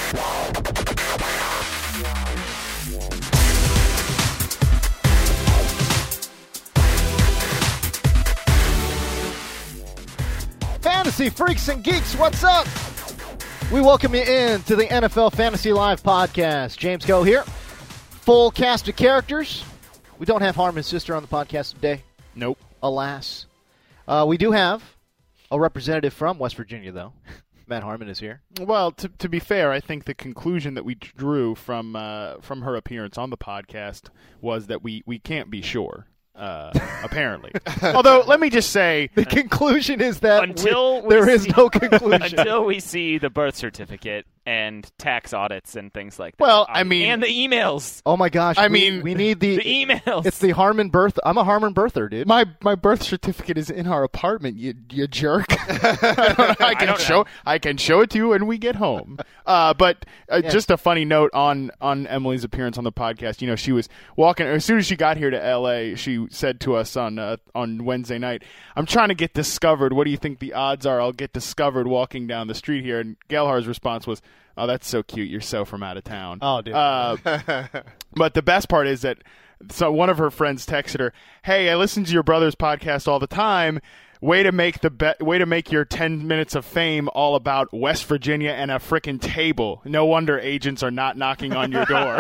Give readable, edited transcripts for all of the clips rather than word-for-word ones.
Fantasy freaks and geeks, what's up? We welcome you in to the NFL Fantasy Live podcast. James Go here. Full cast of characters. We don't have Harmon's sister on the podcast today. Nope. Alas. We do have a representative from West Virginia, though. Matt Harmon is here. Well, to be fair, I think the conclusion that we drew from her appearance on the podcast was that we can't be sure. Apparently. Although, let me just say... The conclusion is that there is no conclusion. Until we see the birth certificate and tax audits and things like that. Well, I mean... And the emails. Oh, my gosh. We need the emails. It's the Harmon birth. I'm a Harmon birther, dude. My birth certificate is in our apartment, you jerk. I can show it to you when we get home. But just a funny note on Emily's appearance on the podcast. You know, she was walking... As soon as she got here to L.A., she said to us on Wednesday night, I'm trying to get discovered. What do you think the odds are I'll get discovered walking down the street here? And Gelhar's response was, oh, that's so cute. You're so from out of town. Oh, dude. But the best part is that one of her friends texted her, hey, I listen to your brother's podcast all the time. Way to make your 10 minutes of fame all about West Virginia and a frickin' table. No wonder agents are not knocking on your door.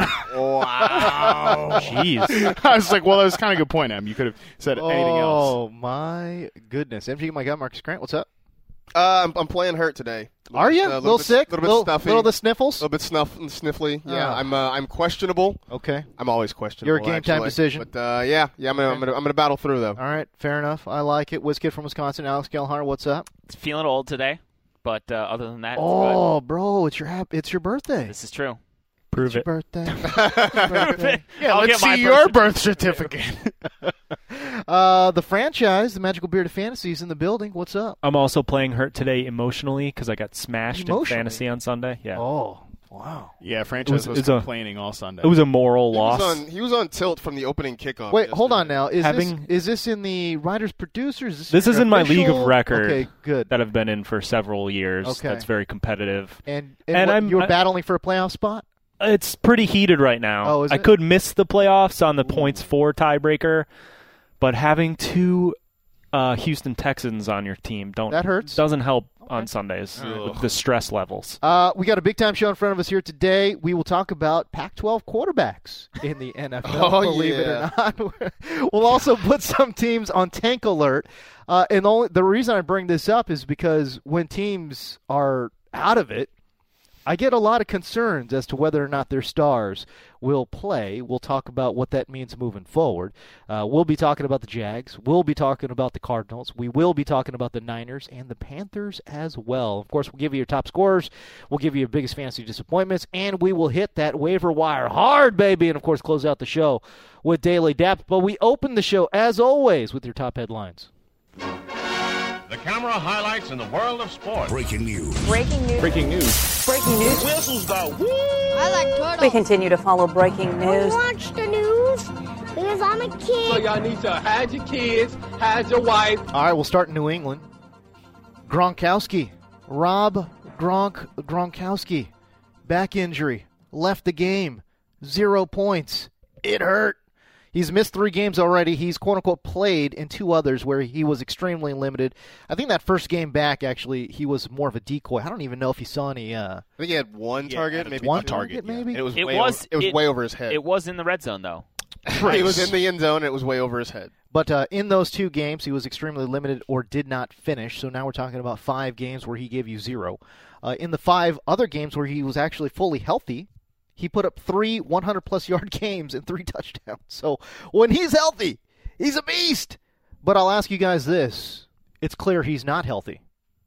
Wow. Jeez. I was like, well, that was kind of a good point, Em. You could have said anything else. Oh, my goodness. MG, my God, Marcus Grant, what's up? I'm playing hurt today. Are you? A little sick? A little bit stuffy. Little the sniffles? A little bit sniffly. Yeah, I'm questionable. Okay. I'm always questionable. You're a game time decision. But I'm gonna battle through though. All right, fair enough. I like it. WizKid from Wisconsin, Alex Gelhar, what's up? It's feeling old today, but other than that, it's good. Bro, it's your birthday. This is true. Prove it. Birthday. Yeah, let's see your birth certificate. The franchise, the Magical Beard of Fantasy, is in the building. What's up? I'm also playing hurt today emotionally because I got smashed in fantasy on Sunday. Yeah. Oh, wow. Yeah, franchise was complaining all Sunday. It was a moral loss. He was on tilt from the opening kickoff. Wait, hold on now. Is this in the Writers Producers? This is in my league of record. Okay, good. That I've been in for several years. Okay. That's very competitive. And you're battling for a playoff spot? It's pretty heated right now. Oh, is it? I could miss the playoffs on the points for tiebreaker, but having two Houston Texans on your team that hurts. Doesn't help on Sundays with the stress levels. We got a big-time show in front of us here today. We will talk about Pac-12 quarterbacks in the NFL, believe it or not. We'll also put some teams on tank alert. And the reason I bring this up is because when teams are out of it, I get a lot of concerns as to whether or not their stars will play. We'll talk about what that means moving forward. We'll be talking about the Jags. We'll be talking about the Cardinals. We will be talking about the Niners and the Panthers as well. Of course, we'll give you your top scorers. We'll give you your biggest fantasy disappointments. And we will hit that waiver wire hard, baby. And, of course, close out the show with Daily Depth. But we open the show, as always, with your top headlines. The camera highlights in the world of sports. Breaking news. Breaking news. Breaking news. Breaking news. Whistles go woo! I like turtles. We continue to follow breaking news. I watch the news because I'm a kid. So y'all need to hide your kids, hide your wife. All right, we'll start in New England. Gronkowski. Rob Gronkowski. Back injury. Left the game. 0 points. It hurt. He's missed 3 games already. He's, quote-unquote, played in 2 others where he was extremely limited. I think that first game back, actually, he was more of a decoy. I don't even know if he saw any... I think he had one target, maybe one 2. target, maybe? It was way over his head. It was in the red zone, though. He was in the end zone. It was way over his head. But in those 2 games, he was extremely limited or did not finish. So now we're talking about 5 games where he gave you 0. In the 5 other games where he was actually fully healthy, he put up 3 100-plus yard games and 3 touchdowns. So when he's healthy, he's a beast. But I'll ask you guys this. It's clear he's not healthy.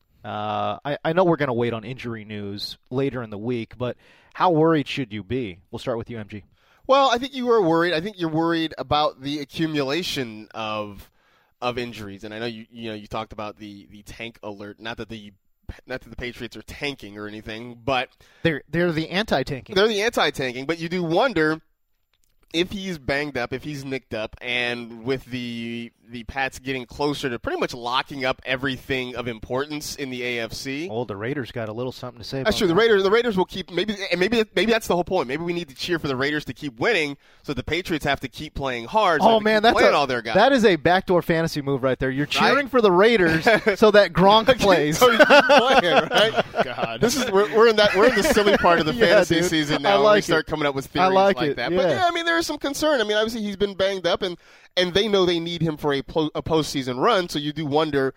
I know we're going to wait on injury news later in the week, but how worried should you be? We'll start with you, MG. Well, I think you were worried. I think you're worried about the accumulation of injuries. And I know you talked about the tank alert. Not that the Patriots are tanking or anything, but they're the anti-tanking. They're the anti-tanking, but you do wonder if he's banged up, if he's nicked up, and with the Pats getting closer to pretty much locking up everything of importance in the AFC. Oh, the Raiders got a little something to say about That's true. that. The Raiders will keep maybe that's the whole point. Maybe we need to cheer for the Raiders to keep winning, so the Patriots have to keep playing hard. So Oh man, that's all their guys. That is a backdoor fantasy move right there. You're cheering for the Raiders so that Gronk plays. So you keep playing, right? God, This is we're in the silly part of the Yeah, fantasy dude. season I now. like We start it. coming up with theories I like it, that. yeah. But yeah, I mean, there is some concern. I mean, obviously he's been banged up, and they know they need him for a postseason run. So you do wonder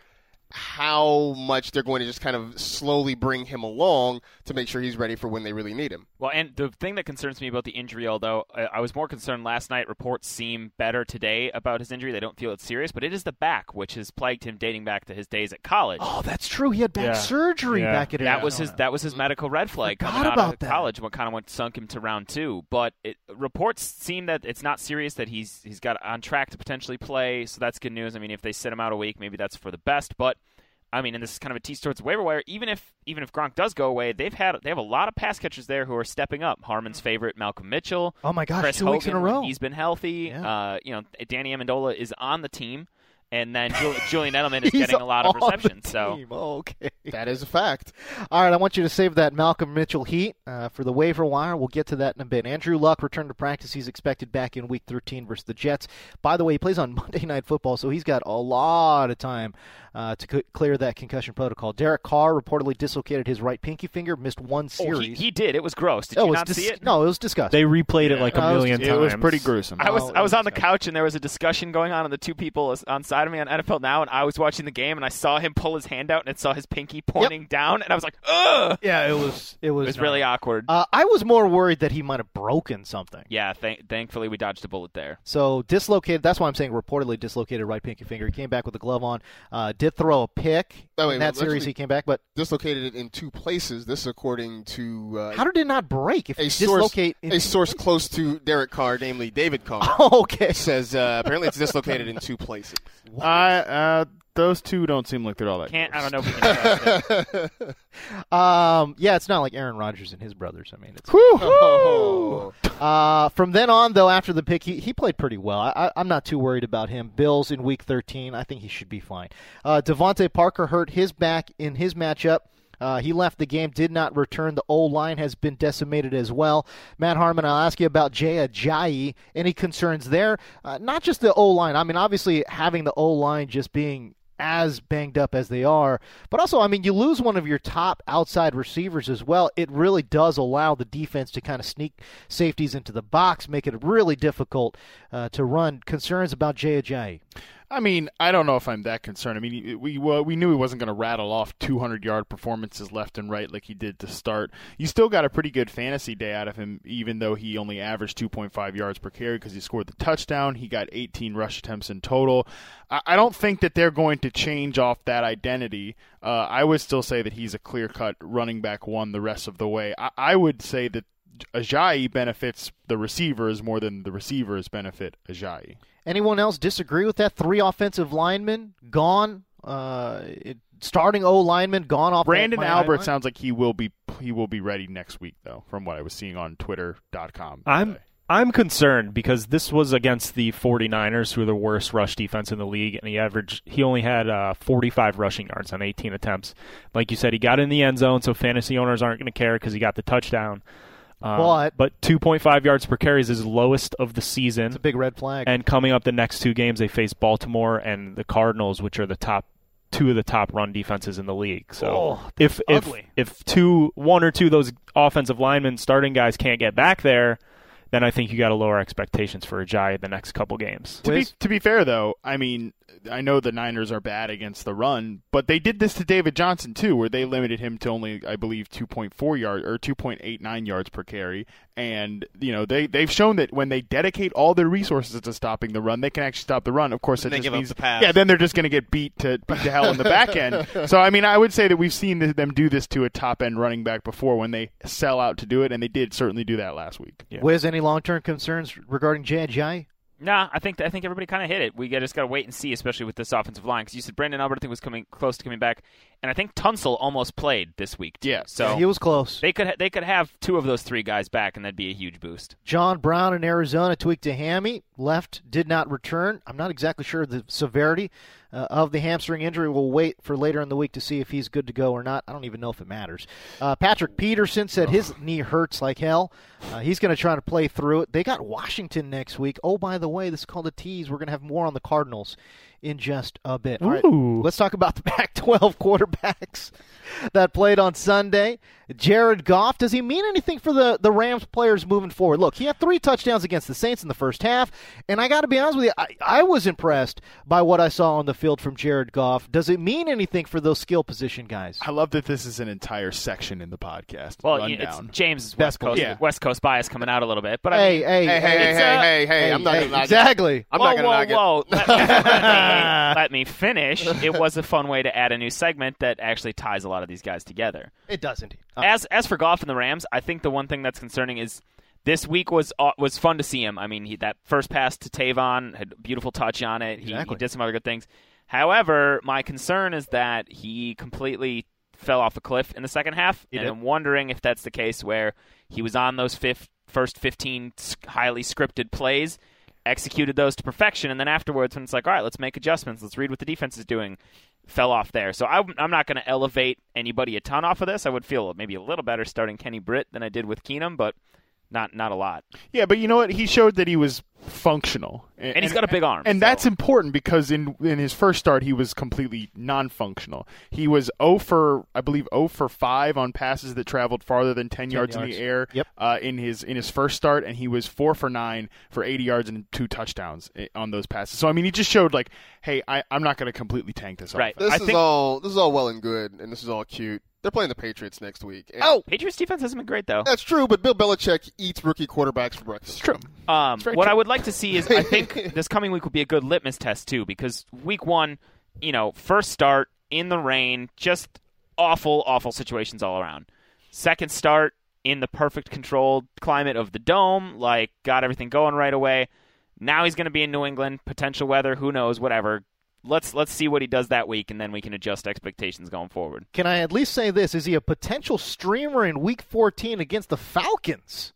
how much they're going to just kind of slowly bring him along to make sure he's ready for when they really need him. Well, and the thing that concerns me about the injury, although I was more concerned last night, reports seem better today about his injury. They don't feel it's serious, but it is the back, which has plagued him dating back to his days at college. Oh, that's true. He had back surgery back at That was his medical red flag Forgot coming out about of that. college. What kind of sunk him to round 2. But reports seem that it's not serious. That he's got on track to potentially play. So that's good news. I mean, if they sit him out a week, maybe that's for the best. But I mean, and this is kind of a tease towards the waiver wire. Even if Gronk does go away, they have a lot of pass catchers there who are stepping up. Harmon's favorite, Malcolm Mitchell. Oh my gosh, Chris 2 Hogan, weeks in a row. He's been healthy. Yeah. Danny Amendola is on the team, and then Julian Edelman is He's getting a lot of on the receptions. So team. Oh, okay. That is a fact. All right, I want you to save that Malcolm Mitchell heat for the waiver wire. We'll get to that in a bit. Andrew Luck returned to practice. He's expected back in Week 13 versus the Jets. By the way, he plays on Monday Night Football, so he's got a lot of time to clear that concussion protocol. Derek Carr reportedly dislocated his right pinky finger, missed one series. he did. It was gross. Did you not see it? No, it was disgusting. They replayed it like a million times. It was pretty gruesome. I was on the couch and there was a discussion going on, and the two people on side of me on NFL Now, and I was watching the game and I saw him pull his hand out and it saw his pinky pointing down, and I was like, ugh! Yeah, it was really awkward. I was more worried that he might have broken something. Yeah, thankfully we dodged a bullet there. So dislocated. That's why I'm saying reportedly dislocated right pinky finger. He came back with a glove on. Did throw a pick in that series. He came back, but dislocated it in 2 places. This, according to how did it not break? If a source close to Derek Carr, namely David Carr, okay, says apparently it's dislocated in 2 places. Those two don't seem like they're all that. I don't know if we can trust it. Yeah, it's not like Aaron Rodgers and his brothers. I mean, it's. Oh. From then on, though, after the pick, he played pretty well. I'm not too worried about him. Bills in Week 13, I think he should be fine. Devontae Parker hurt his back in his matchup. He left the game, did not return. The O-line has been decimated as well. Matt Harmon, I'll ask you about Jay Ajayi. Any concerns there? Not just the O-line. I mean, obviously, having the O-line just being as banged up as they are. But also, I mean, you lose one of your top outside receivers as well. It really does allow the defense to kind of sneak safeties into the box, make it really difficult to run. Concerns about Jay Ajayi? I mean, I don't know if I'm that concerned. I mean, we knew he wasn't going to rattle off 200-yard performances left and right like he did to start. You still got a pretty good fantasy day out of him, even though he only averaged 2.5 yards per carry because he scored the touchdown. He got 18 rush attempts in total. I don't think that they're going to change off that identity. I would still say that he's a clear-cut running back one the rest of the way. I would say that Ajayi benefits the receivers more than the receivers benefit Ajayi. Anyone else disagree with that? 3 offensive linemen gone. Starting O lineman gone off. Brandon Albert sounds like he will be ready next week, though, from what I was seeing on Twitter.com. I'm concerned because this was against the 49ers, who are the worst rush defense in the league, and he only had 45 rushing yards on 18 attempts. Like you said, he got in the end zone, so fantasy owners aren't going to care because he got the touchdown. But 2.5 yards per carry is his lowest of the season. It's a big red flag. And coming up the next 2 games, they face Baltimore and the Cardinals, which are the top 2 of the top run defenses in the league. So if 1 or 2 of those offensive linemen, starting guys, can't get back there, then I think you got to lower expectations for Ajayi the next couple games. To be fair, though, I mean, I know the Niners are bad against the run, but they did this to David Johnson too, where they limited him to only, I believe, 2.4 yards or 2.89 yards per carry. And they've shown that when they dedicate all their resources to stopping the run, they can actually stop the run. Of course, they give up the pass. Yeah, then they're just going to get beat to hell in the back end. So I mean, I would say that we've seen them do this to a top end running back before when they sell out to do it, and they did certainly do that last week. Yeah. Wiz, any long-term concerns regarding Jay Ajayi? Nah, I think everybody kind of hit it. We just got to wait and see, especially with this offensive line. Because you said Brandon Albert, I think, was coming close to coming back. And I think Tunsil almost played this week, too. Yeah. So he was close. They could have 2 of those 3 guys back, and that'd be a huge boost. John Brown in Arizona tweaked a hammy. Left, did not return. I'm not exactly sure the severity of the hamstring injury. We'll wait for later in the week to see if he's good to go or not. I don't even know if it matters. Patrick Peterson said his knee hurts like hell. He's going to try to play through it. They got Washington next week. Oh, by the way, this is called a tease. We're going to have more on the Cardinals in just a bit. All right, let's talk about the Pac-12 quarterbacks that played on Sunday. Jared Goff, does he mean anything for the Rams players moving forward? Look, he had 3 touchdowns against the Saints in the first half, and I got to be honest with you, I was impressed by what I saw on the field from Jared Goff. Does it mean anything for those skill position guys? I love that this is an entire section in the podcast. Well, it's James' West Coast bias coming out a little bit, but hey, I'm not gonna exactly. I'm not gonna whoa. Let me finish. It was a fun way to add a new segment that actually ties a lot of these guys together. It does indeed. As for Goff and the Rams, I think the one thing that's concerning is this week was fun to see him. I mean, that first pass to Tavon had a beautiful touch on it. He did some other good things. However, my concern is that he completely fell off a cliff in the second half, and I'm wondering if that's the case where he was on those first 15 highly scripted plays, executed those to perfection, and then afterwards when it's like, all right, let's make adjustments, let's read what the defense is doing, fell off there. So I'm not going to elevate anybody a ton off of this. I would feel maybe a little better starting Kenny Britt than I did with Keenum, but not a lot. Yeah, but you know what? He showed that he was functional. And he's got a big arm. And that's important because in his first start, he was completely non-functional. He was 0 for 5 on passes that traveled farther than 10 yards in the air in his first start, and he was 4 for 9 for 80 yards and 2 touchdowns on those passes. So, I mean, he just showed like, hey, I'm not going to completely tank this right. offense. This is all well and good, and this is all cute. They're playing the Patriots next week. Patriots defense hasn't been great, though. That's true, but Bill Belichick eats rookie quarterbacks for breakfast. It's true. What I would like to see is, I think this coming week will be a good litmus test, too, because week 1, first start in the rain, just awful, awful situations all around. Second start in the perfect controlled climate of the Dome, got everything going right away. Now he's going to be in New England, potential weather, who knows, whatever. Let's see what he does that week, and then we can adjust expectations going forward. Can I at least say this? Is he a potential streamer in Week 14 against the Falcons?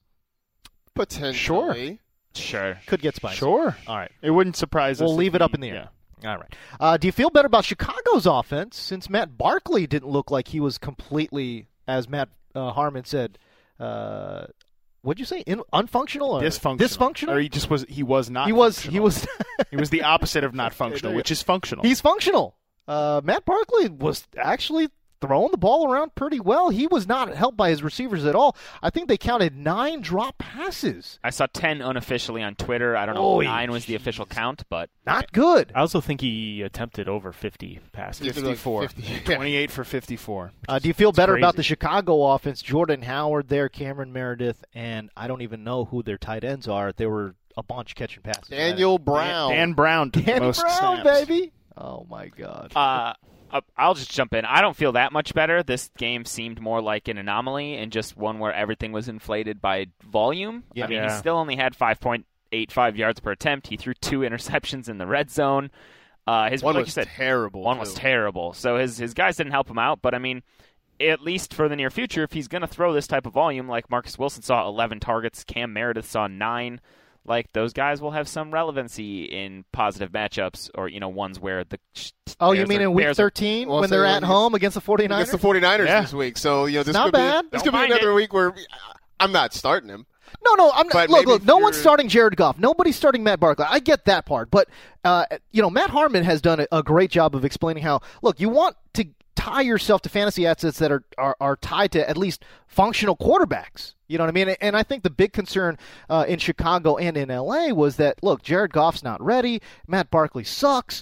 Potentially. Sure. Could get spicy. Sure. All right. It wouldn't surprise us. We'll leave it up in the air. Yeah. All right. Do you feel better about Chicago's offense since Matt Barkley didn't look like he was completely, as Matt Harmon said, what'd you say? Unfunctional or dysfunctional? Or he was not. He was the opposite of not functional, which is functional. He's functional. Matt Barkley was actually throwing the ball around pretty well. He was not helped by his receivers at all. I think they counted 9 drop passes. I saw 10 unofficially on Twitter. I don't know if 9 was the official count, but not good. I also think he attempted over 50 passes. 54. 28 for 54. Do you feel better about the Chicago offense? Jordan Howard there, Cameron Meredith, and I don't even know who their tight ends are. They were a bunch catching passes. Daniel Brown. Dan Brown took the most snaps. Baby. Oh, my God. I'll just jump in. I don't feel that much better. This game seemed more like an anomaly and just one where everything was inflated by volume. Yeah. I mean, he still only had 5.85 yards per attempt. He threw 2 interceptions in the red zone. His one like was you said, terrible. One was terrible. So his guys didn't help him out. But, I mean, at least for the near future, if he's going to throw this type of volume, like Marcus Wilson saw 11 targets, Cam Meredith saw 9, those guys will have some relevancy in positive matchups or, ones where the you mean in Week 13 when they're at home against the 49ers? Against the 49ers this week. So, this not could bad. This could be another week where I'm not starting him. No, I'm not. Look, no one's starting Jared Goff. Nobody's starting Matt Barkley. I get that part. But, Matt Harmon has done a great job of explaining how, look, you want to tie yourself to fantasy assets that are tied to at least functional quarterbacks. You know what I mean? And I think the big concern in Chicago and in L.A. was that, look, Jared Goff's not ready. Matt Barkley sucks.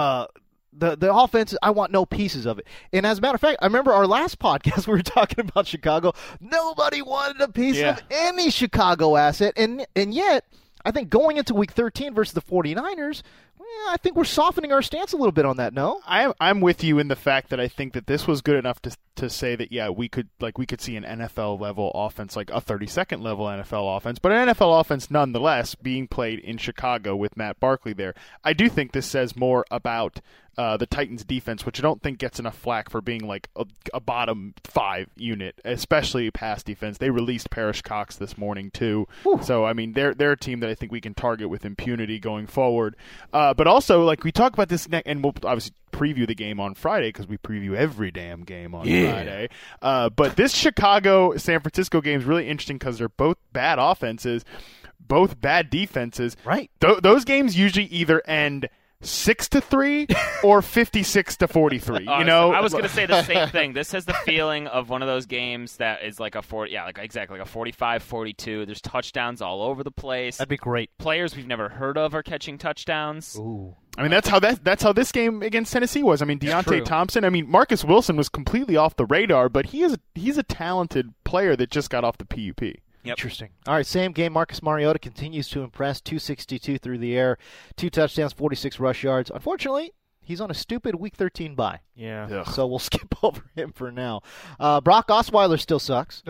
The offense, I want no pieces of it. And as a matter of fact, I remember our last podcast we were talking about Chicago. Nobody wanted a piece of any Chicago asset. And yet, I think going into Week 13 versus the 49ers, I think we're softening our stance a little bit on that. No, I'm with you in the fact that I think that this was good enough to say that we could see an NFL level offense, like a 32nd level NFL offense, but an NFL offense nonetheless being played in Chicago with Matt Barkley there. I do think this says more about the Titans defense, which I don't think gets enough flack for being like a bottom 5 unit, especially pass defense. They released Parrish Cox this morning too. Whew. So I mean they're a team that I think we can target with impunity going forward. But also, like, we talk about this and we'll obviously preview the game on Friday because we preview every damn game on Friday. But this Chicago-San Francisco game is really interesting because they're both bad offenses, both bad defenses. Right. Those games usually either end 6-3 or 56-43. I was going to say the same thing. This has the feeling of one of those games that is like a 45-42. There's touchdowns all over the place. That'd be great. Players we've never heard of are catching touchdowns. Ooh. I mean, that's how this game against Tennessee was. I mean, Deontay Thompson. I mean, Marcus Wilson was completely off the radar, but he's a talented player that just got off the PUP. Yep. Interesting. All right, same game. Marcus Mariota continues to impress. 262 through the air, 2 touchdowns, 46 rush yards. Unfortunately, he's on a stupid Week 13 bye. Yeah. Ugh. So we'll skip over him for now. Brock Osweiler still sucks.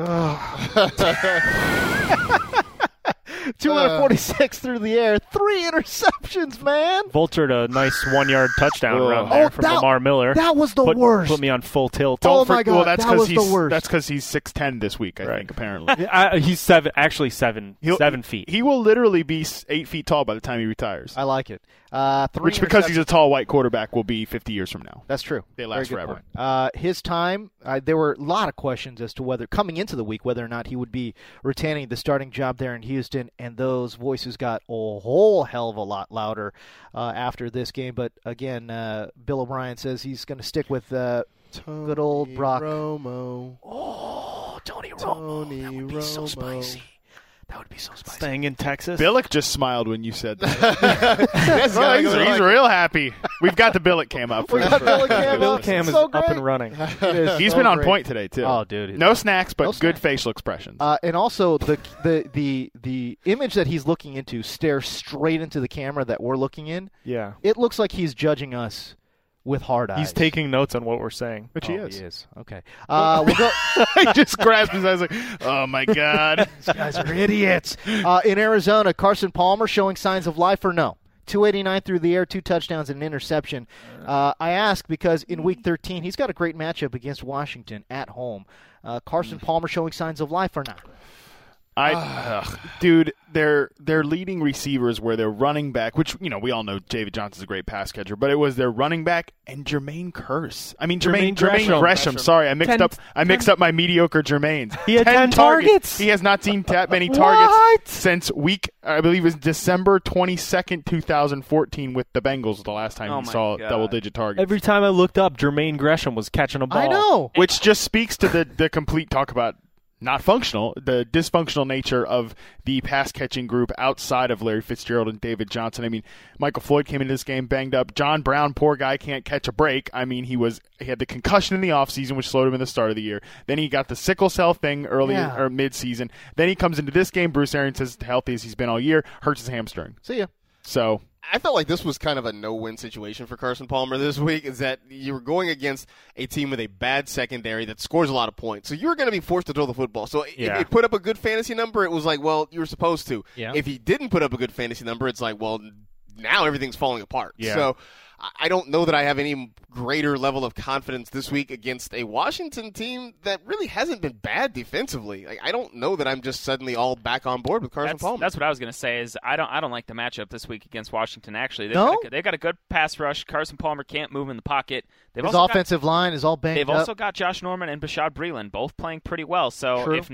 246 through the air, 3 interceptions, man. Vultured a nice 1-yard touchdown run there from Lamar Miller. That was the worst. Put me on full tilt. My God, that's that was the worst. That's because he's 6'10" this week, I think, apparently. He's 7 feet. He will literally be 8 feet tall by the time he retires. I like it. 3 Which, because he's a tall white quarterback, will be 50 years from now. That's true. They last forever. His time, there were a lot of questions as to whether, coming into the week, whether or not he would be retaining the starting job there in Houston, and those voices got a whole hell of a lot louder after this game. But again, Bill O'Brien says he's going to stick with good old Brock. Romo. Oh, Tony Romo. That would be so spicy. Staying in Texas. Billick just smiled when you said that. He's real happy. We've got the Billick cam up. Billick cam is up and running. He's been on point today too. Oh, dude! No snacks, but good facial expressions. And also the image that he's looking into stares straight into the camera that we're looking in. Yeah, it looks like he's judging us with hard eyes. He's taking notes on what we're saying. Which he is. He is. Okay. We'll go. He just grabbed his eyes like, oh, my God. These guys are idiots. In Arizona, Carson Palmer showing signs of life or no? 289 through the air, 2 touchdowns, and an interception. I ask because in Week 13, he's got a great matchup against Washington at home. Carson Palmer showing signs of life or not? Dude, their leading receivers were their running back, which, we all know David Johnson's a great pass catcher, but it was their running back and Jermaine Kearse. I mean, Jermaine Gresham. Sorry, I mixed up my mediocre Jermaines. He had 10 targets. He has not seen that many targets since I believe it was December 22nd, 2014 with the Bengals the last time he saw double-digit targets. Every time I looked up, Jermaine Gresham was catching a ball. I know. Which just speaks to the complete talk about not functional, the dysfunctional nature of the pass-catching group outside of Larry Fitzgerald and David Johnson. I mean, Michael Floyd came into this game banged up. John Brown, poor guy, can't catch a break. I mean, he had the concussion in the offseason, which slowed him in the start of the year. Then he got the sickle cell thing or mid-season. Then he comes into this game. Bruce Arians is healthy as he's been all year, hurts his hamstring. See ya. So I felt like this was kind of a no-win situation for Carson Palmer this week, is that you were going against a team with a bad secondary that scores a lot of points. So you were going to be forced to throw the football. So if he put up a good fantasy number, it was like, well, you were supposed to. Yeah. If he didn't put up a good fantasy number, it's like, well, now everything's falling apart. Yeah. So I don't know that I have any greater level of confidence this week against a Washington team that really hasn't been bad defensively. Like, I don't know that I'm just suddenly all back on board with Carson Palmer. That's what I was going to say. Is I don't like the matchup this week against Washington. Actually, they've got a good pass rush. Carson Palmer can't move in the pocket. His offensive line is all banged up. They've also got Josh Norman and Bashad Breeland both playing pretty well. So if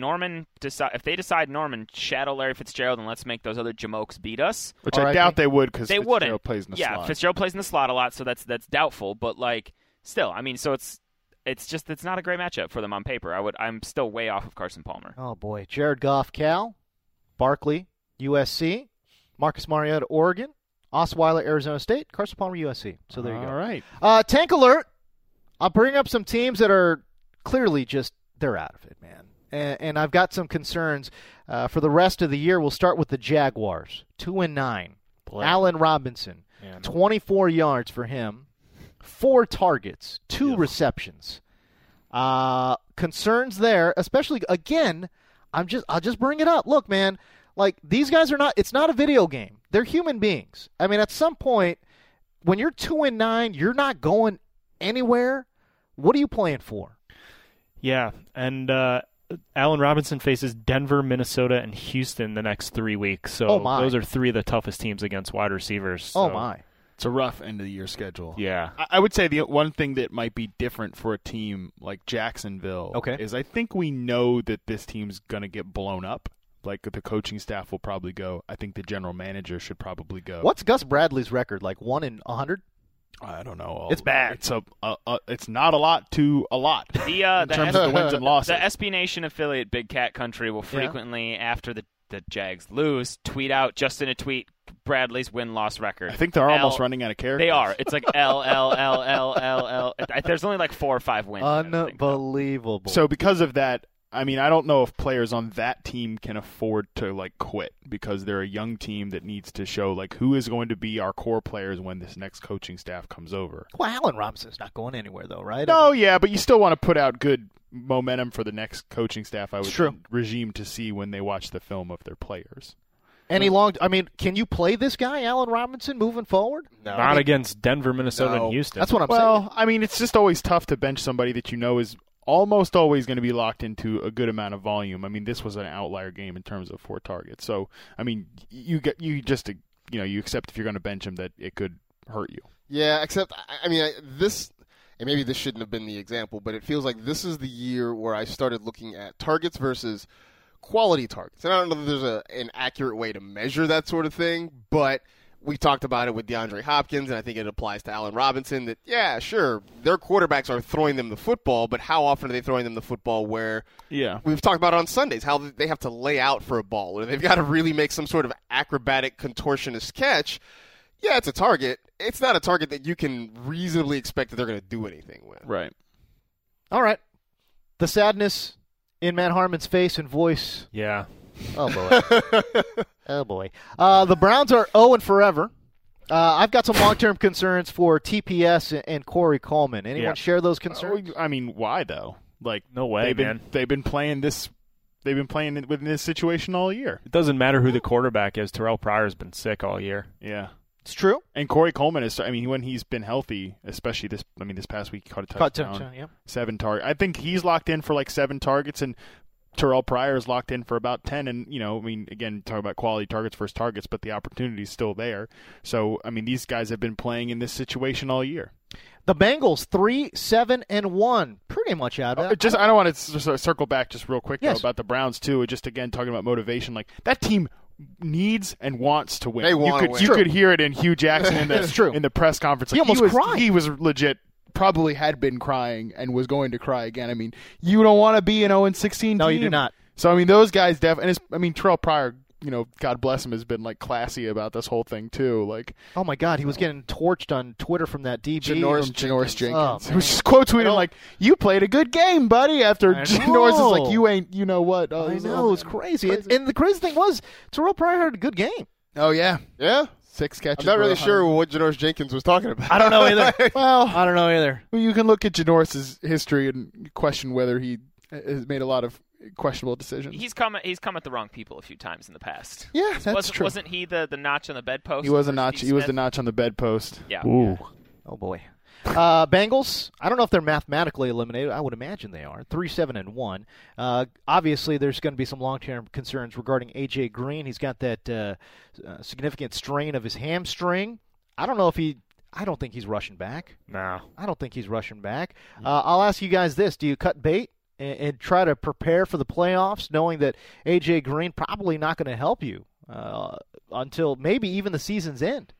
they decide Norman shadow Larry Fitzgerald and let's make those other jamokes beat us, which I doubt they would because Fitzgerald plays in the slot. Yeah, Fitzgerald plays in the slot a lot, so that's doubtful. But still, I mean, so it's not a great matchup for them on paper. I'm still way off of Carson Palmer. Oh boy, Jared Goff, Cal, Barkley, USC, Marcus Mariota, Oregon, Osweiler, Arizona State, Carson Palmer, USC. So there you go. All right. Tank alert. I'll bring up some teams that are clearly they're out of it, man. And I've got some concerns for the rest of the year. We'll start with the Jaguars, 2-9. Allen Robinson. Man. 24 yards for him, 4 targets, 2 receptions. Concerns there, especially, again, I'll just bring it up. Look, man, like, these guys it's not a video game. They're human beings. I mean, at some point, when you're 2-9, you're not going anywhere. What are you playing for? Yeah, and Allen Robinson faces Denver, Minnesota, and Houston the next 3 weeks. So those are 3 of the toughest teams against wide receivers. So. Oh, my. It's a rough end of the year schedule. Yeah. I would say the one thing that might be different for a team like Jacksonville is I think we know that this team's going to get blown up. Like, the coaching staff will probably go. I think the general manager should probably go. What's Gus Bradley's record? Like 1 in 100? I don't know. It's bad. It's not a lot to a lot in terms of the wins and losses. The SB Nation affiliate Big Cat Country will frequently, after the Jags lose, tweet out, just in a tweet, Bradley's win-loss record. I think they're almost running out of characters. They are. It's like L. There's only like 4 or 5 wins. Unbelievable. So because of that, I mean, I don't know if players on that team can afford to, like, quit because they're a young team that needs to show, like, who is going to be our core players when this next coaching staff comes over. Well, Allen Robinson's not going anywhere, though, right? No, yeah, but you still want to put out good momentum for the next coaching staff, I would True. regime to see when they watch the film of their players. Can you play this guy, Allen Robinson, moving forward? No. Not against Denver, Minnesota, and Houston. That's what I'm saying. Well, I mean, it's just always tough to bench somebody that you know is almost always going to be locked into a good amount of volume. I mean, this was an outlier game in terms of 4 targets. So, I mean, you accept if you're going to bench him that it could hurt you. Yeah, except, I mean, and maybe this shouldn't have been the example, but it feels like this is the year where I started looking at targets versus quality targets. And I don't know that there's an accurate way to measure that sort of thing, but we talked about it with DeAndre Hopkins, and I think it applies to Allen Robinson that, yeah, sure, their quarterbacks are throwing them the football, but how often are they throwing them the football where we've talked about it on Sundays, how they have to lay out for a ball, or they've got to really make some sort of acrobatic, contortionist catch. Yeah, it's a target. It's not a target that you can reasonably expect that they're going to do anything with. Right. All right. The sadness in Matt Harmon's face and voice. Yeah. Oh, boy. Oh, boy. The Browns are 0-0 forever. I've got some long-term concerns for TPS and Corey Coleman. Anyone share those concerns? I mean, why, though? Like, no way, They've been playing within this situation all year. It doesn't matter who the quarterback is. Terrell Pryor's been sick all year. Yeah. It's true. And Corey Coleman is, I mean, when he's been healthy, especially this past week, he caught a touchdown. Yeah. 7 targets. I think he's locked in for like 7 targets, and Terrell Pryor is locked in for about 10. And, I mean, again, talk about quality targets versus targets, but the opportunity is still there. So, I mean, these guys have been playing in this situation all year. The Bengals 3-7-1, pretty much out of it. I don't want to circle back just real quick though, about the Browns too. Just again talking about motivation, like that team needs and wants to win. They want to win. You could hear it in Hugh Jackson in the press conference. Like, he almost cried. He was legit. Probably had been crying and was going to cry again. I mean, you don't want to be an 0-16 team. No, you do not. So I mean, those guys definitely. Terrell Pryor, God bless him, has been like classy about this whole thing too. Like, oh my God, he was getting torched on Twitter from that DB. Janoris Jenkins. Oh, he was just quote tweeting like, "You played a good game, buddy." After Janoris is like, "You ain't, you know what?" Oh, I know, it's crazy. And the crazy thing was, Terrell Pryor had a good game. Oh yeah. 6 catches. I'm not really sure what Janoris Jenkins was talking about. I don't know either. I don't know either. Well, you can look at Janoris' history and question whether he has made a lot of questionable decisions. He's come at the wrong people a few times in the past. Yeah, that's true. Wasn't he the notch on the bedpost? He was a notch. He was the notch on the bedpost. Yeah. Ooh. Oh boy. Bengals, I don't know if they're mathematically eliminated. I would imagine they are. 3-7-1. Obviously, there's going to be some long-term concerns regarding A.J. Green. He's got that significant strain of his hamstring. I don't think he's rushing back. No. I don't think he's rushing back. I'll ask you guys this. Do you cut bait and try to prepare for the playoffs, knowing that A.J. Green probably not going to help you until maybe even the season's end?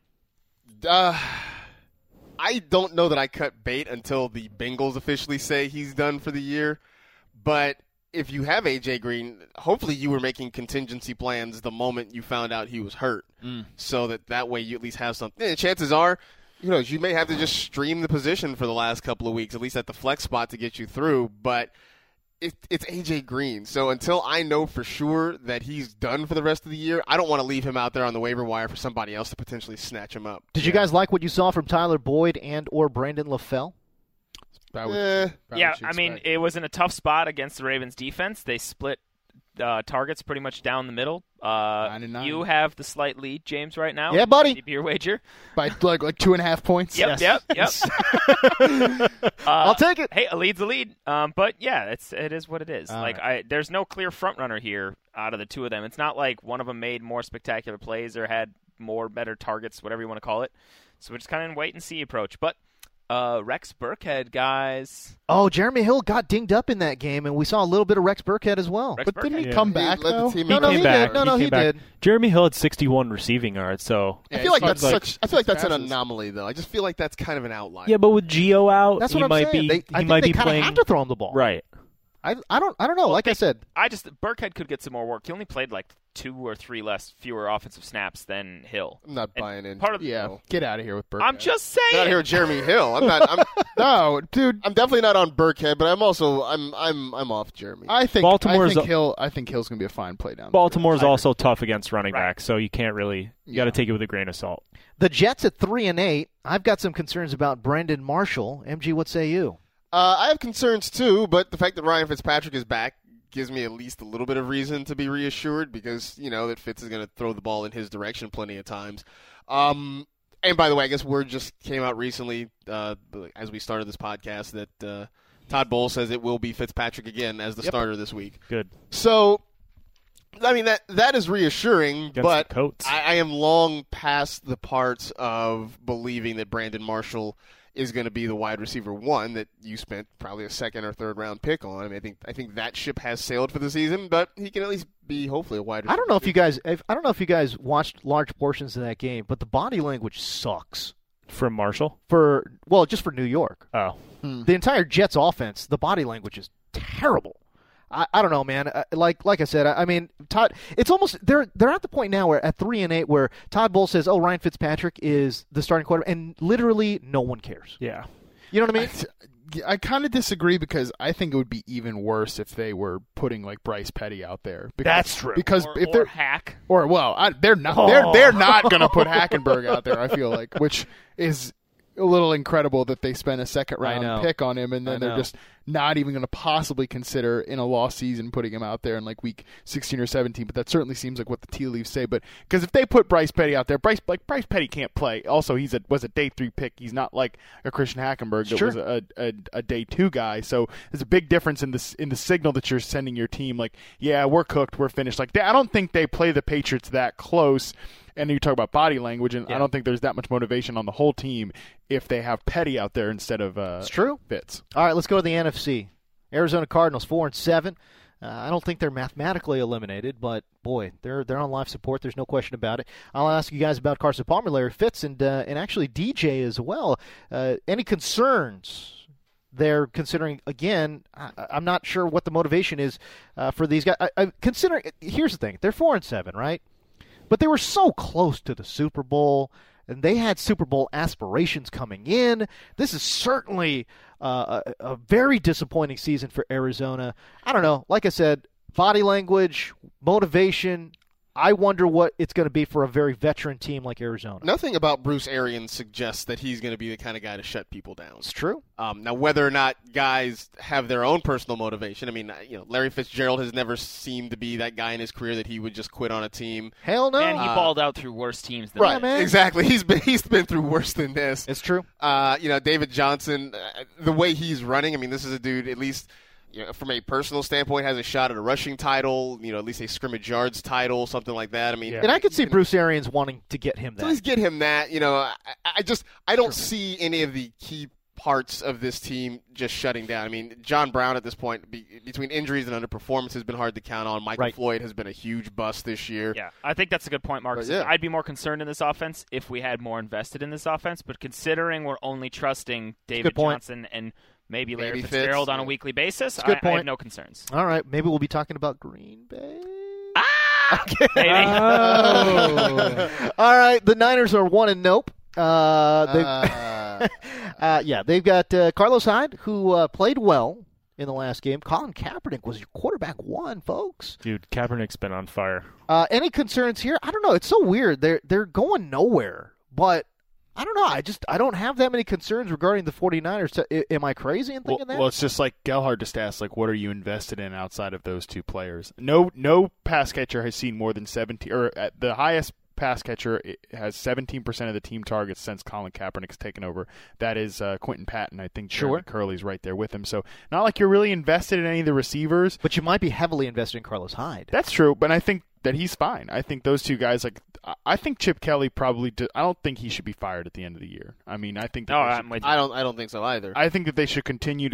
I don't know that I cut bait until the Bengals officially say he's done for the year. But if you have A.J. Green, hopefully you were making contingency plans the moment you found out he was hurt. So that way you at least have something. And chances are, you may have to just stream the position for the last couple of weeks, at least at the flex spot to get you through. But it's A.J. Green. So until I know for sure that he's done for the rest of the year, I don't want to leave him out there on the waiver wire for somebody else to potentially snatch him up. Did you guys like what you saw from Tyler Boyd and or Brandon LaFell? Yeah, I mean, it was in a tough spot against the Ravens defense. They split targets pretty much down the middle. 9-9. You have the slight lead, James, right now. Yeah, buddy. Keep your wager. By like 2.5 points. Yep. I'll take it. Hey, a lead's a lead. But yeah, it is what it is. All there's no clear front runner here out of the two of them. It's not like one of them made more spectacular plays or had better targets, whatever you want to call it. So we're just kind of in wait and see approach. But Rex Burkhead, guys. Oh, Jeremy Hill got dinged up in that game, and we saw a little bit of Rex Burkhead as well. But didn't he come back, led the though? team No, in he back. did. No, he did. Jeremy Hill had 61 receiving yards, so I feel like that's like I feel like that's an passes. anomaly, though. I just feel like that's kind of an outlier. yeah. But with Gio out, That's he what I'm might saying. be. I he think might they be kind of playing have to throw him the ball. right. I don't know. Like I said, Burkhead could get some more work. He only played like 2 or 3 fewer offensive snaps than Hill. I'm not buying in. part of- Get out of here with Burkhead. I'm just I'm not saying. here with Jeremy Hill. I'm not. No, dude. I'm definitely not on Burkhead, but I'm also I'm off Jeremy. I think Baltimore's I think Hill's gonna be a fine play down. Baltimore's the stretch. also tough against running Right. backs, so you can't really. You got to take it with a grain of salt. the Jets at 3-8. I've got some concerns about Brandon Marshall. MG, what say you? I have concerns too, but the fact that Ryan Fitzpatrick is back gives me at least a little bit of reason to be reassured because, that Fitz is going to throw the ball in his direction plenty of times. And by the way, I guess word just came out recently as we started this podcast that Todd Bowles says it will be Fitzpatrick again as the starter this week. Good. So, I mean, that is reassuring, Against but the Colts. I am long past the parts of believing that Brandon Marshall is going to be the wide receiver one that you spent probably a second or third round pick on. I mean, I think that ship has sailed for the season, but he can at least be hopefully a wide receiver. I don't know if you guys watched large portions of that game, but the body language sucks From Marshall. just for New York. Oh. The entire Jets offense, the body language is terrible. I don't know, man. Like I said, I mean, Todd. It's almost they're at the point now where at 3-8 where Todd Bowles says, "Oh, Ryan Fitzpatrick is the starting quarterback," and literally no one cares. Yeah. You know what I mean? I kind of disagree because I think it would be even worse if they were putting like Bryce Petty out there. Because, That's true. Because or, if or they're Hack. they're not they're not going to put Hackenberg out there. I feel like, which is a little incredible that they spent a second round pick on him and then they're just not even going to possibly consider in a lost season putting him out there in like week 16 or 17. But that certainly seems like what the tea leaves say. But because if they put Bryce Petty out there, Bryce Petty can't play. Also, was a day 3 pick. He's not like a Christian Hackenberg that was a day 2 guy. So there's a big difference in the signal that you're sending your team. Like, yeah, we're cooked, we're finished. Like, I don't think they play the Patriots that close. And you talk about body language, and I don't think there's that much motivation on the whole team if they have Petty out there instead of It's true. Fitz. All right, let's go to the NFC. Arizona Cardinals 4-7. I don't think they're mathematically eliminated, but boy, they're on life support. There's no question about it. I'll ask you guys about Carson Palmer, Larry Fitz, and actually DJ as well. Any concerns? They're considering again. I'm not sure what the motivation is for these guys. Here's the thing: they're 4-7, right? But they were so close to the Super Bowl, and they had Super Bowl aspirations coming in. This is certainly a very disappointing season for Arizona. I don't know. Like I said, body language, motivation. I wonder what it's going to be for a very veteran team like Arizona. Nothing about Bruce Arians suggests that he's going to be the kind of guy to shut people down. It's true. Now, whether or not guys have their own personal motivation, I mean, Larry Fitzgerald has never seemed to be that guy in his career that he would just quit on a team. Hell no. And he balled out through worse teams than Right, man. exactly. He's been through worse than this. It's true. David Johnson, the way he's running, I mean, this is a dude, at least from a personal standpoint, has a shot at a rushing title, at least a scrimmage yards title, something like that. I mean, And I could see Bruce Arians wanting to get him that. Please get him that. I don't see any of the key parts of this team just shutting down. I mean, John Brown at this point, between injuries and underperformance, has been hard to count on. Michael Floyd has been a huge bust this year. Yeah, I think that's a good point, Mark. Yeah. I'd be more concerned in this offense if we had more invested in this offense, but considering we're only trusting David Johnson and maybe Larry Fitzgerald on a weekly basis, I have no concerns. All right, maybe we'll be talking about Green Bay. Okay. All right, the Niners are 1-nope. They've got Carlos Hyde, who played well in the last game. Colin Kaepernick was your quarterback one, folks. Dude, Kaepernick's been on fire. Any concerns here? I don't know. It's so weird. They're going nowhere, but I don't know. I don't have that many concerns regarding the 49ers. Am I crazy in thinking that? Well, it's just like Gelhard just asked, like, what are you invested in outside of those two players? No pass catcher has seen more than 17, or at the highest pass catcher has 17% of the team targets since Colin Kaepernick's taken over. That is Quentin Patton. I think Jeremy Curley's right there with him. So not like you're really invested in any of the receivers. But you might be heavily invested in Carlos Hyde. That's true, but I think that he's fine. I think those two guys, like, I think Chip Kelly probably. I don't think he should be fired at the end of the year. I mean, I think. I don't think so either. I think that they should continue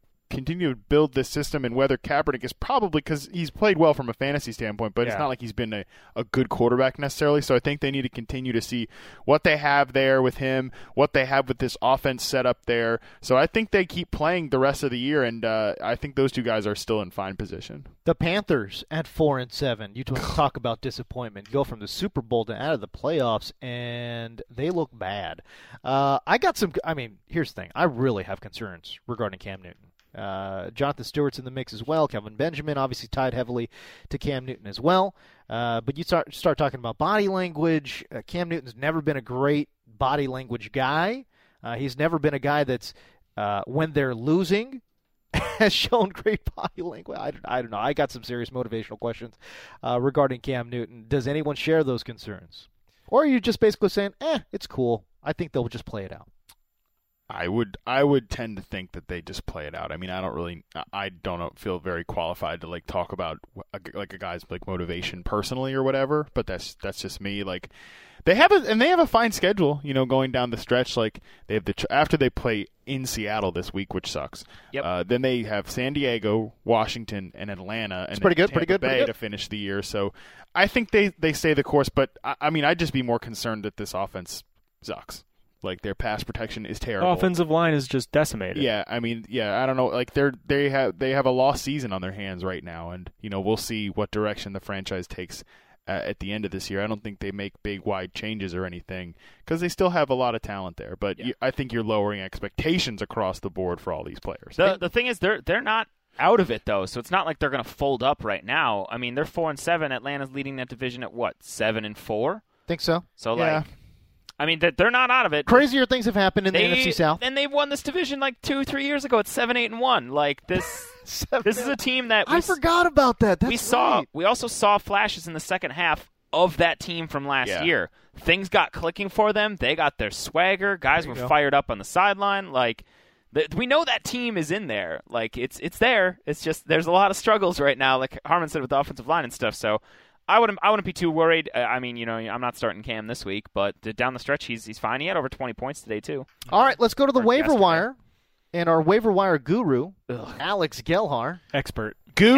to build this system, and whether Kaepernick is probably, because he's played well from a fantasy standpoint, but it's not like he's been a good quarterback necessarily. So I think they need to continue to see what they have there with him, what they have with this offense set up there. So I think they keep playing the rest of the year, and I think those two guys are still in fine position. The Panthers at 4-7. You talk about disappointment. Go from the Super Bowl to out of the playoffs, and they look bad. Here's the thing. I really have concerns regarding Cam Newton. Jonathan Stewart's in the mix as well. Kelvin Benjamin obviously tied heavily to Cam Newton as well. But you start talking about body language. Cam Newton's never been a great body language guy. He's never been a guy that's, when they're losing, has shown great body language. I don't know. I got some serious motivational questions regarding Cam Newton. Does anyone share those concerns? Or are you just basically saying, it's cool. I think they'll just play it out? I would tend to think that they just play it out. I mean, I don't feel very qualified to like talk about a guy's like motivation personally or whatever. But that's just me. Like they have a fine schedule, going down the stretch. Like they have after they play in Seattle this week, which sucks. Yep. Then they have San Diego, Washington, and Atlanta, and pretty good, Tampa Bay to finish the year. So I think they stay the course. But I'd just be more concerned that this offense sucks. Like their pass protection is terrible. Offensive line is just decimated. Yeah, I don't know. Like they have a lost season on their hands right now, and we'll see what direction the franchise takes at the end of this year. I don't think they make big wide changes or anything because they still have a lot of talent there. But I think you're lowering expectations across the board for all these players. The thing is, they're not out of it though, so it's not like they're going to fold up right now. I mean, they're 4-7. Atlanta's leading that division at what, 7-4? Think so. So I mean, they're not out of it. Crazier things have happened in the NFC South. And they've won this division like 2-3 years ago. It's 7-8-1. Like this, this is a team that I forgot about that. We also saw flashes in the second half of that team from last year. Things got clicking for them. They got their swagger. Guys were fired up on the sideline. Like we know that team is in there. Like it's there. It's just there's a lot of struggles right now. Like Harmon said with the offensive line and stuff. So. I wouldn't be too worried. I'm not starting Cam this week, but down the stretch, he's fine. He had over 20 points today, too. All right, let's go to the waiver wire. And our waiver wire guru, Alex Gelhar. Expert.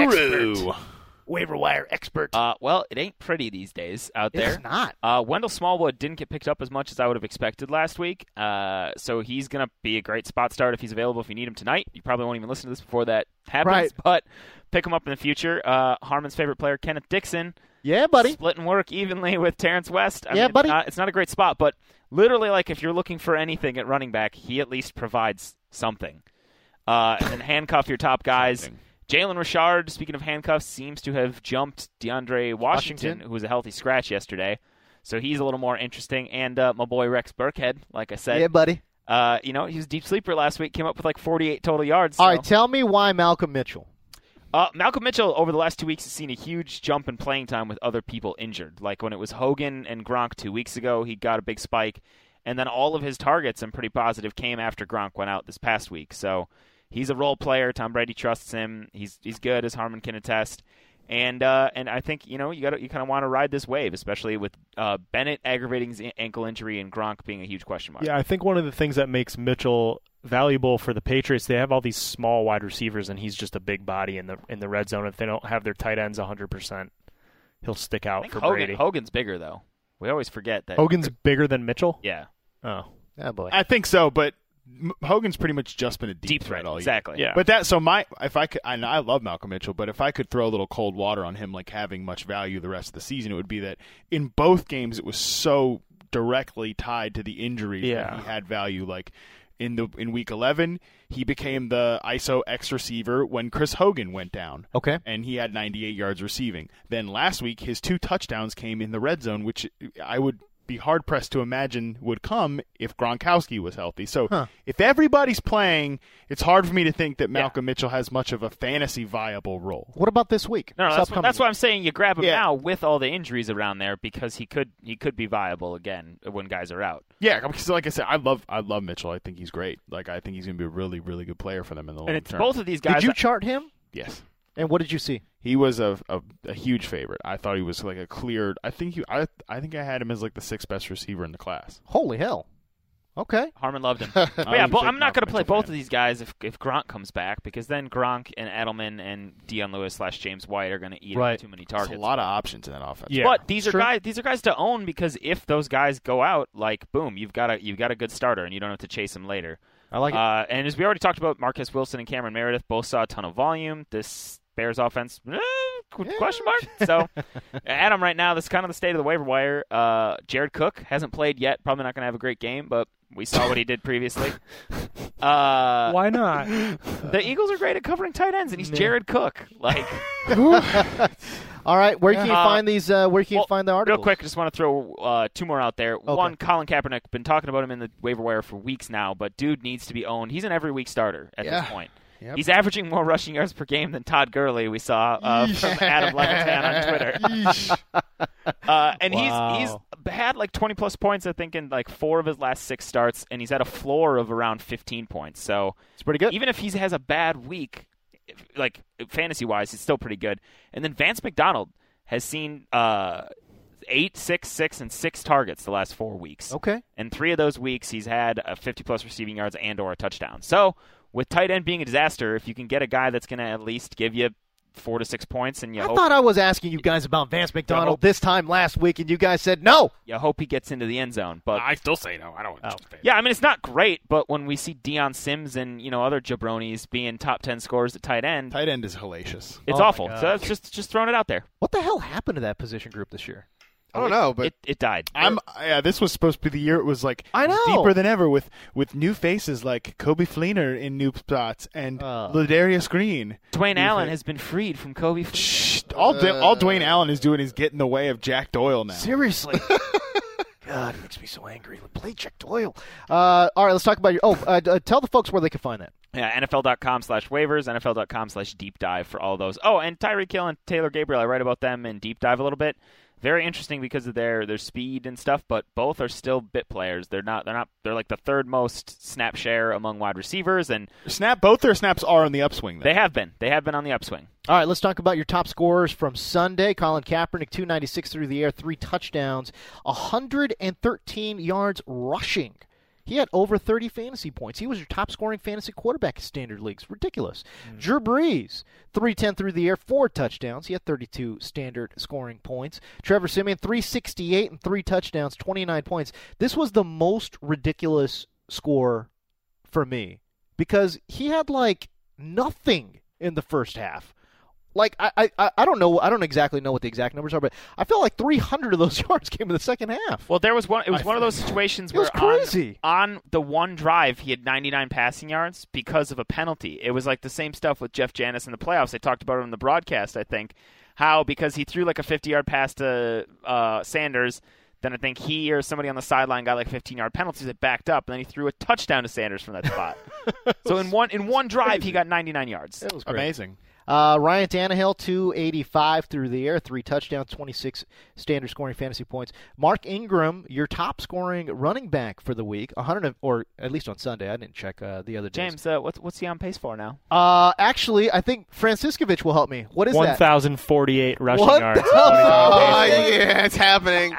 Guru. Waiver wire expert. Well, it ain't pretty these days out there. It's not. Wendell Smallwood didn't get picked up as much as I would have expected last week. So he's going to be a great spot start if he's available if you need him tonight. You probably won't even listen to this before that happens, but pick him up in the future. Harmon's favorite player, Kenneth Dixon. Yeah, buddy. Splitting work evenly with Terrence West. I mean, buddy. It's not a great spot, but literally, like, if you're looking for anything at running back, he at least provides something. And then handcuff your top guys. Jalen Richard, speaking of handcuffs, seems to have jumped DeAndre Washington, who was a healthy scratch yesterday. So he's a little more interesting. And my boy Rex Burkhead, like I said. Yeah, buddy. He was a deep sleeper last week, came up with like 48 total yards. All right, tell me why Malcolm Mitchell. Malcolm Mitchell, over the last 2 weeks, has seen a huge jump in playing time with other people injured. Like when it was Hogan and Gronk 2 weeks ago, he got a big spike. And then all of his targets, I'm pretty positive, came after Gronk went out this past week. So he's a role player. Tom Brady trusts him. He's good, as Harmon can attest. And I think you kind of want to ride this wave, especially with Bennett aggravating his ankle injury and Gronk being a huge question mark. Yeah, I think one of the things that makes Mitchell valuable for the Patriots, they have all these small wide receivers, and he's just a big body in the red zone. If they don't have their tight ends 100%, he'll stick out for Brady. Hogan's bigger though. We always forget that. Hogan's bigger than Mitchell? Yeah. Oh boy. I think so, but Hogan's pretty much just been a deep threat all year. Exactly. Yeah. But I love Malcolm Mitchell, but if I could throw a little cold water on him, like having much value the rest of the season, it would be that in both games it was so directly tied to the injuries that he had value. Like in week 11, he became the ISO X receiver when Chris Hogan went down. Okay. And he had 98 yards receiving. Then last week, his 2 touchdowns came in the red zone, which I would be hard-pressed to imagine would come if Gronkowski was healthy. So if everybody's playing, it's hard for me to think that Malcolm Mitchell has much of a fantasy viable role. What about this week? No, that's why I'm saying you grab him now with all the injuries around there because he could be viable again when guys are out. Yeah, because like I said, I love Mitchell. I think he's great. Like I think he's going to be a really, really good player for them in the long term. And it's both of these guys. Did you chart him? Yes. And what did you see? He was a huge favorite. I thought he was like a clear. I think I had him as like the 6th best receiver in the class. Holy hell! Okay, Harmon loved him. But yeah, I'm not going to play both of these guys if Gronk comes back because then Gronk and Edelman and Dion Lewis / James White are going to eat up too many targets. There's a lot of options in that offense. Yeah. But these are guys to own because if those guys go out, like boom, you've got a good starter and you don't have to chase him later. I like it. And as we already talked about, Marcus Wilson and Cameron Meredith both saw a ton of volume. This Bears offense, question mark? So, Adam, right now, this is kind of the state of the waiver wire. Jared Cook hasn't played yet. Probably not going to have a great game, but we saw what he did previously. Why not? The Eagles are great at covering tight ends, and he's Jared Cook. Like, all right, where can you find these? Where can you find the articles? Real quick, I just want to throw 2 more out there. Okay. One, Colin Kaepernick. Been talking about him in the waiver wire for weeks now, but dude needs to be owned. He's an every week starter at this point. Yep. He's averaging more rushing yards per game than Todd Gurley we saw from Adam Levitan on Twitter. And he's had like 20-plus points, I think, in like 4 of his last 6 starts, and he's at a floor of around 15 points. So it's pretty good. Even if he has a bad week, like fantasy-wise, he's still pretty good. And then Vance McDonald has seen 8, 6, 6, and 6 targets the last 4 weeks. Okay. And 3 of those weeks, he's had 50-plus receiving yards and or a touchdown. So with tight end being a disaster, if you can get a guy that's going to at least give you 4 to 6 points, and I thought I was asking you guys about Vance McDonald this time last week, and you guys said no. You hope he gets into the end zone, but I still say no. I don't. Yeah, I mean it's not great, but when we see Deion Sims and other jabronis being top 10 scorers at tight end is hellacious. It's awful. So that's just throwing it out there. What the hell happened to that position group this year? I don't know, but it died. This was supposed to be the year it was like deeper than ever with new faces like Kobe Fleener in new spots and Ladarius Green. Dwayne Allen has been freed from Kobe Fleener. Shh, all Dwayne Allen is doing is getting in the way of Jack Doyle now. Seriously. God, it makes me so angry. Play Jack Doyle. All right, let's talk about your tell the folks where they can find that. Yeah, NFL.com/waivers, NFL.com/deep dive for all those. Oh, and Tyreek Hill and Taylor Gabriel, I write about them in deep dive a little bit. Very interesting because of their speed and stuff, but both are still bit players. They're like the 3rd most snap share among wide receivers, and both their snaps are on the upswing. They have been on the upswing. All right, let's talk about your top scorers from Sunday. Colin Kaepernick, 296 through the air, 3 touchdowns, 113 yards rushing. He had over 30 fantasy points. He was your top-scoring fantasy quarterback in standard leagues. Ridiculous. Drew Brees, 310 through the air, 4 touchdowns. He had 32 standard scoring points. Trevor Siemian, 368 and 3 touchdowns, 29 points. This was the most ridiculous score for me because he had, like, nothing in the first half. Like, I don't know. I don't exactly know what the exact numbers are, but I feel like 300 of those yards came in the second half. Well, there was one. It was one of those situations where on the one drive he had 99 passing yards because of a penalty. It was like the same stuff with Jeff Janis in the playoffs. They talked about it on the broadcast, I think, how because he threw like a 50-yard pass to Sanders, then I think he or somebody on the sideline got like 15-yard penalties that backed up, and then he threw a touchdown to Sanders from that spot. So in one drive he got 99 yards. It was great. Amazing. Ryan Tannehill, 285 through the air, 3 touchdowns, 26 standard scoring fantasy points. Mark Ingram, your top scoring running back for the week, 100 or at least on Sunday. I didn't check the other days. James, what's he on pace for now? Actually, I think Franciscovich will help me. What is 1,048 rushing yards. Oh, yeah, it's happening.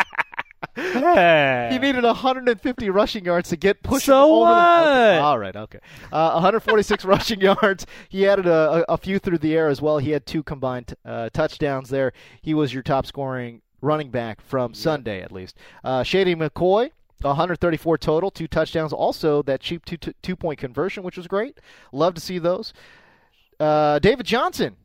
Hey. He needed 150 rushing yards to get pushed over the what? All right, okay. 146 rushing yards. He added a few through the air as well. He had 2 combined touchdowns there. He was your top scoring running back from Sunday, at least. Shady McCoy, 134 total, 2 touchdowns. Also, that cheap two-point conversion, which was great. Love to see those. David Johnson,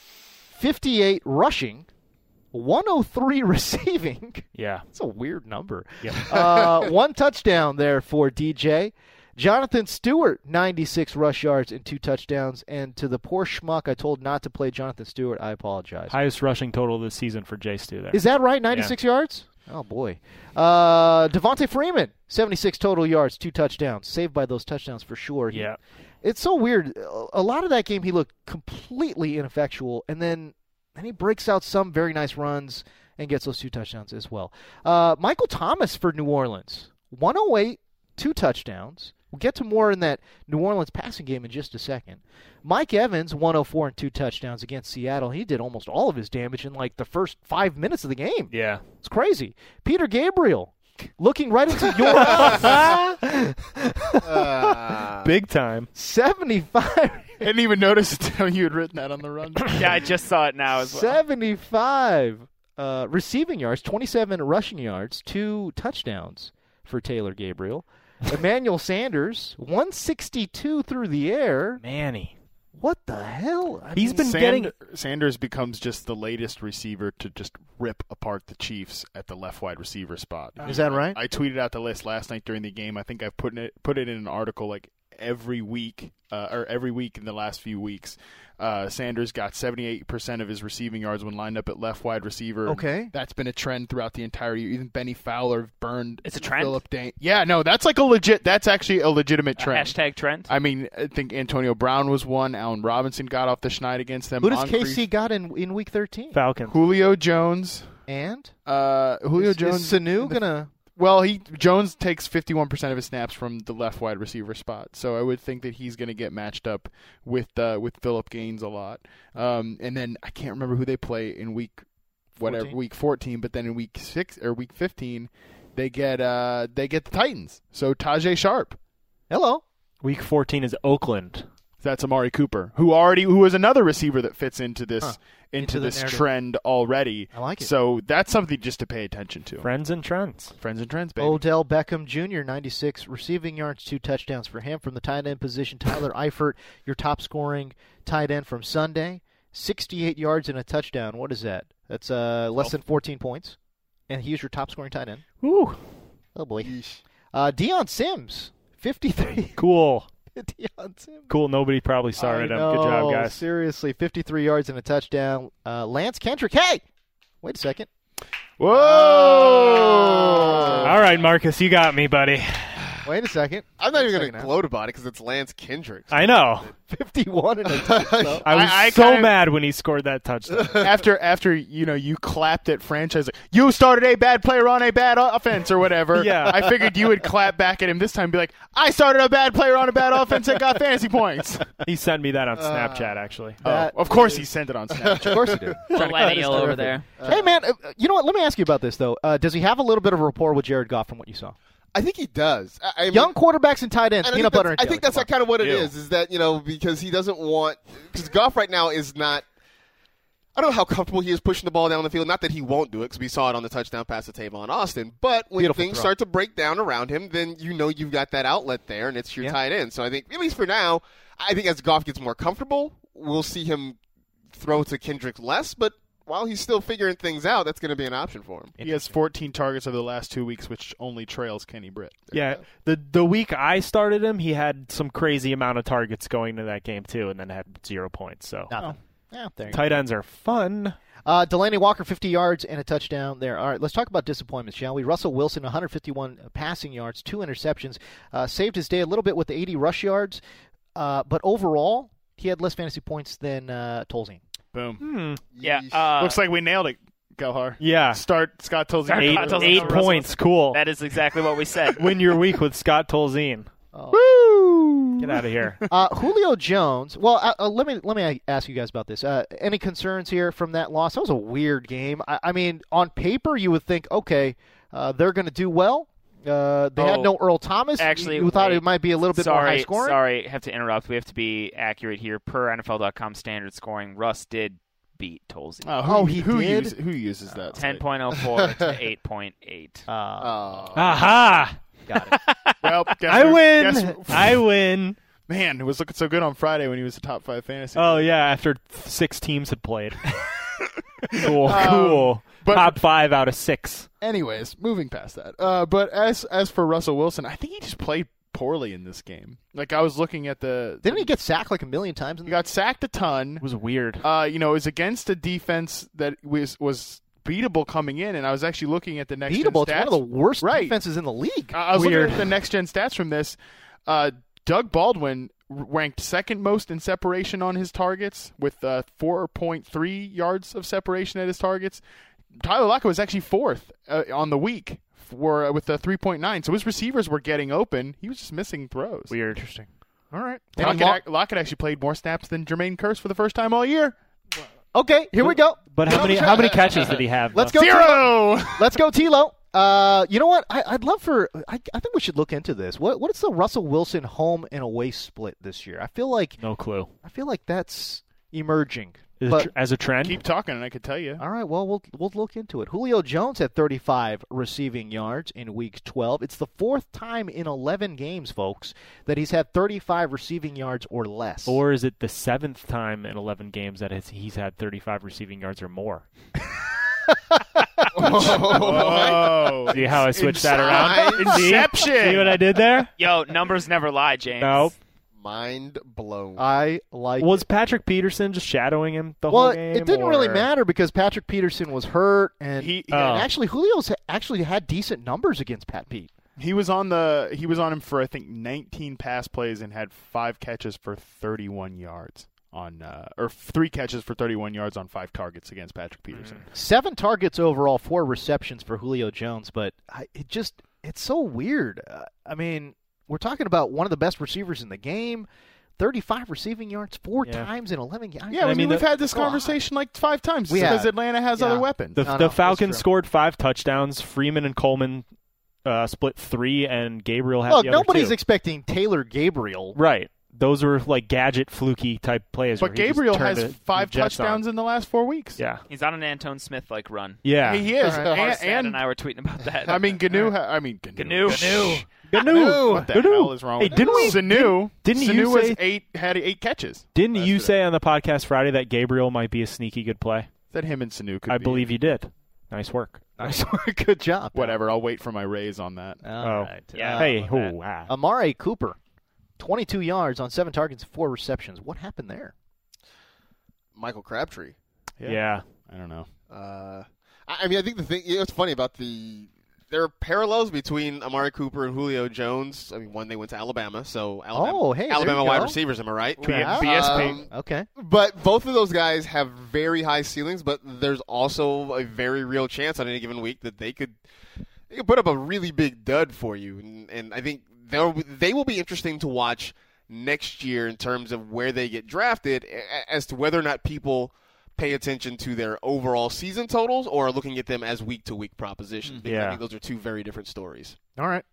58 rushing, 103 receiving. Yeah. That's a weird number. Yeah. 1 touchdown there for DJ. Jonathan Stewart, 96 rush yards and 2 touchdowns. And to the poor schmuck I told not to play Jonathan Stewart, I apologize. Highest rushing total this season for J. Stu there. Is that right? 96 yards? Oh, boy. Devontae Freeman, 76 total yards, 2 touchdowns. Saved by those touchdowns for sure. Yeah. It's so weird. A lot of that game he looked completely ineffectual, and then he breaks out some very nice runs and gets those 2 touchdowns as well. Michael Thomas for New Orleans, 108, 2 touchdowns. We'll get to more in that New Orleans passing game in just a second. Mike Evans, 104 and 2 touchdowns against Seattle. He did almost all of his damage in like the first 5 minutes of the game. Yeah. It's crazy. Peter Gabriel, looking right into your big time. I 75. didn't even notice until you had written that on the run. Yeah, I just saw it now as well. 75 receiving yards, 27 rushing yards, 2 touchdowns for Taylor Gabriel. Emmanuel Sanders, 162 through the air. Manny. What the hell? He's been getting... Sanders becomes just the latest receiver to just rip apart the Chiefs at the left wide receiver spot. Is that right? I tweeted out the list last night during the game. I think I've put it in an article like every week in the last few weeks. Sanders got 78% of his receiving yards when lined up at left wide receiver. Okay. That's been a trend throughout the entire year. Even Benny Fowler burned. It's a trend? Phillip Dane. Yeah, no, that's actually a legitimate trend. Hashtag trend? I mean, I think Antonio Brown was one. Allen Robinson got off the schneid against them. Who does KC got in week 13? Falcons. Julio Jones. And? Jones. Is Sanu going to... Well, Jones takes 51% of his snaps from the left wide receiver spot, so I would think that he's going to get matched up with Phillip Gaines a lot. And then I can't remember who they play in week 14, but then in week 15, they get the Titans. So Tajay Sharp. Hello. Week 14 is Oakland. That's Amari Cooper, who was another receiver that fits into this this trend already. I like it. So that's something just to pay attention to. Friends and trends, baby. Odell Beckham Jr., 96 receiving yards, 2 touchdowns for him from the tight end position. Tyler Eifert, your top scoring tight end from Sunday, 68 yards and a touchdown. What is that? That's less than 14 points. And he's your top scoring tight end. Woo. Oh, boy. Deion Sims, 53. Cool. Deion Sims. Cool. Nobody probably started him. Good job, guys. Seriously, 53 yards and a touchdown. Lance Kendrick. Hey! Wait a second. Whoa! All right, Marcus, you got me, buddy. Wait a second. I'm not even going to gloat about it because it's Lance Kendrick. I know. 51 and a touchdown. I was so mad when he scored that touchdown. after you clapped at franchise, like, you started a bad player on a bad offense or whatever. Yeah. I figured you would clap back at him this time and be like, I started a bad player on a bad offense and got fantasy points. He sent me that on Snapchat, actually. Of course he sent it on Snapchat. Of course he did. Millennial over there. Hey, man, you know what? Let me ask you about this, though. Does he have a little bit of rapport with Jared Goff from what you saw? I think he does. I mean, young quarterbacks and tight ends, peanut butter and jelly. I think that's kind of what it is that, because he doesn't want – because Goff right now is not – I don't know how comfortable he is pushing the ball down the field. Not that he won't do it because we saw it on the touchdown pass to Tavon Austin. But when things start to break down around him, then you've got that outlet there, and it's your tight end. So I think, at least for now, I think as Goff gets more comfortable, we'll see him throw to Kendrick less. But while he's still figuring things out, that's going to be an option for him. He has 14 targets over the last 2 weeks, which only trails Kenny Britt. Yeah, the week I started him, he had some crazy amount of targets going into that game, too, and then had 0 points. So nothing. Yeah, tight ends are fun. Delaney Walker, 50 yards and a touchdown there. All right, let's talk about disappointments, shall we? Russell Wilson, 151 passing yards, 2 interceptions. Saved his day a little bit with the 80 rush yards, but overall, he had less fantasy points than Tolzien. Boom. Yeah. Looks like we nailed it, Gelhar. Yeah. Start Scott Tolzien. 8 points. Cool. That is exactly what we said. Win your week with Scott Tolzien. Oh. Woo! Get out of here. Julio Jones. Well, let me ask you guys about this. Any concerns here from that loss? That was a weird game. I mean, on paper, you would think, okay, they're going to do well. They had no Earl Thomas. Actually, you thought it might be a little bit more high scoring? Sorry, I have to interrupt. We have to be accurate here. Per NFL.com standard scoring, Russ did beat Tolzien. Who uses that? 10.04 to 8.8. Aha! Got it. Well, I win. Man, it was looking so good on Friday when he was the top 5 fantasy. Oh, yeah, after 6 teams had played. Cool. But, top 5 out of 6. Anyways, moving past that. But as for Russell Wilson, I think he just played poorly in this game. Like I was looking at Didn't he get sacked like a million times? He got sacked a ton. It was weird. It was against a defense that was beatable coming in, and I was actually looking at the next gen beatable. stats. It's one of the worst Right. defenses in the league. I was Weird. looking at the next gen stats from this. Doug Baldwin ranked second most in separation on his targets with 4.3 yards of separation at his targets. Tyler Lockett was actually fourth on the week with 3.9. So his receivers were getting open. He was just missing throws. Weird. Interesting. All right. Lockett actually played more snaps than Jermaine Kearse for the first time all year. Okay, here we go. But how many catches did he have? Let's go. 0. Let's go, Tilo. You know what? I'd love for. I think we should look into this. What is the Russell Wilson home and away split this year? I feel like No clue. that's emerging. As a trend? Keep talking, and I could tell you. All right, well, we'll look into it. Julio Jones had 35 receiving yards in Week 12. It's the fourth time in 11 games, folks, that he's had 35 receiving yards or less. Or is it the seventh time in 11 games that he's had 35 receiving yards or more? Oh. See how I switched that around? Inception. See what I did there? Yo, numbers never lie, James. Nope. Mind blown. I like Was it. Patrick Peterson just shadowing him the Well, whole game? it didn't really or- matter because Patrick Peterson was hurt, and, He- and actually Julio's actually had decent numbers against Pat Pete. He was on him for I think 19 pass plays and had 5 catches for 31 yards or 3 catches for 31 yards on 5 targets against Patrick Peterson. 7 targets overall, 4 receptions for Julio Jones, but it's so weird. I mean, we're talking about one of the best receivers in the game, 35 receiving yards 4 times in 11 games. Yeah, we've had this conversation like 5 times because Atlanta has other weapons. The Falcons scored 5 touchdowns. Freeman and Coleman split 3, and Gabriel had the other nobody's 2. expecting Taylor Gabriel. Right. Those were like gadget, fluky type plays. But where he just Gabriel turned has the 5 Jets touchdowns on. in the last 4 weeks. Yeah. He's on an Antone Smith-like run. Yeah. He is. Harsad and I were tweeting about that. I mean, Gnu. Gnu. What the hell is wrong with didn't we? Sanu. Didn't Sanu you was say? had 8 catches. Didn't you say on the podcast Friday that Gabriel might be a sneaky good play? That him and Sanu could I be. believe you did. Nice work. Nice work. Good job. Whatever. I'll wait for my raise on that. All right. Yeah. Hey. Amari Cooper, 22 yards on 7 targets and 4 receptions. What happened there? Michael Crabtree. Yeah. I don't know. I mean, I think the thing, what's funny about there are parallels between Amari Cooper and Julio Jones. I mean, one, they went to Alabama, so Alabama wide receivers, am I right? Yeah. BSP. Okay. But both of those guys have very high ceilings, but there's also a very real chance on any given week that they could put up a really big dud for you. And I think they will be interesting to watch next year in terms of where they get drafted as to whether or not people pay attention to their overall season totals or are looking at them as week-to-week propositions. Because I think those are 2 very different stories. All right.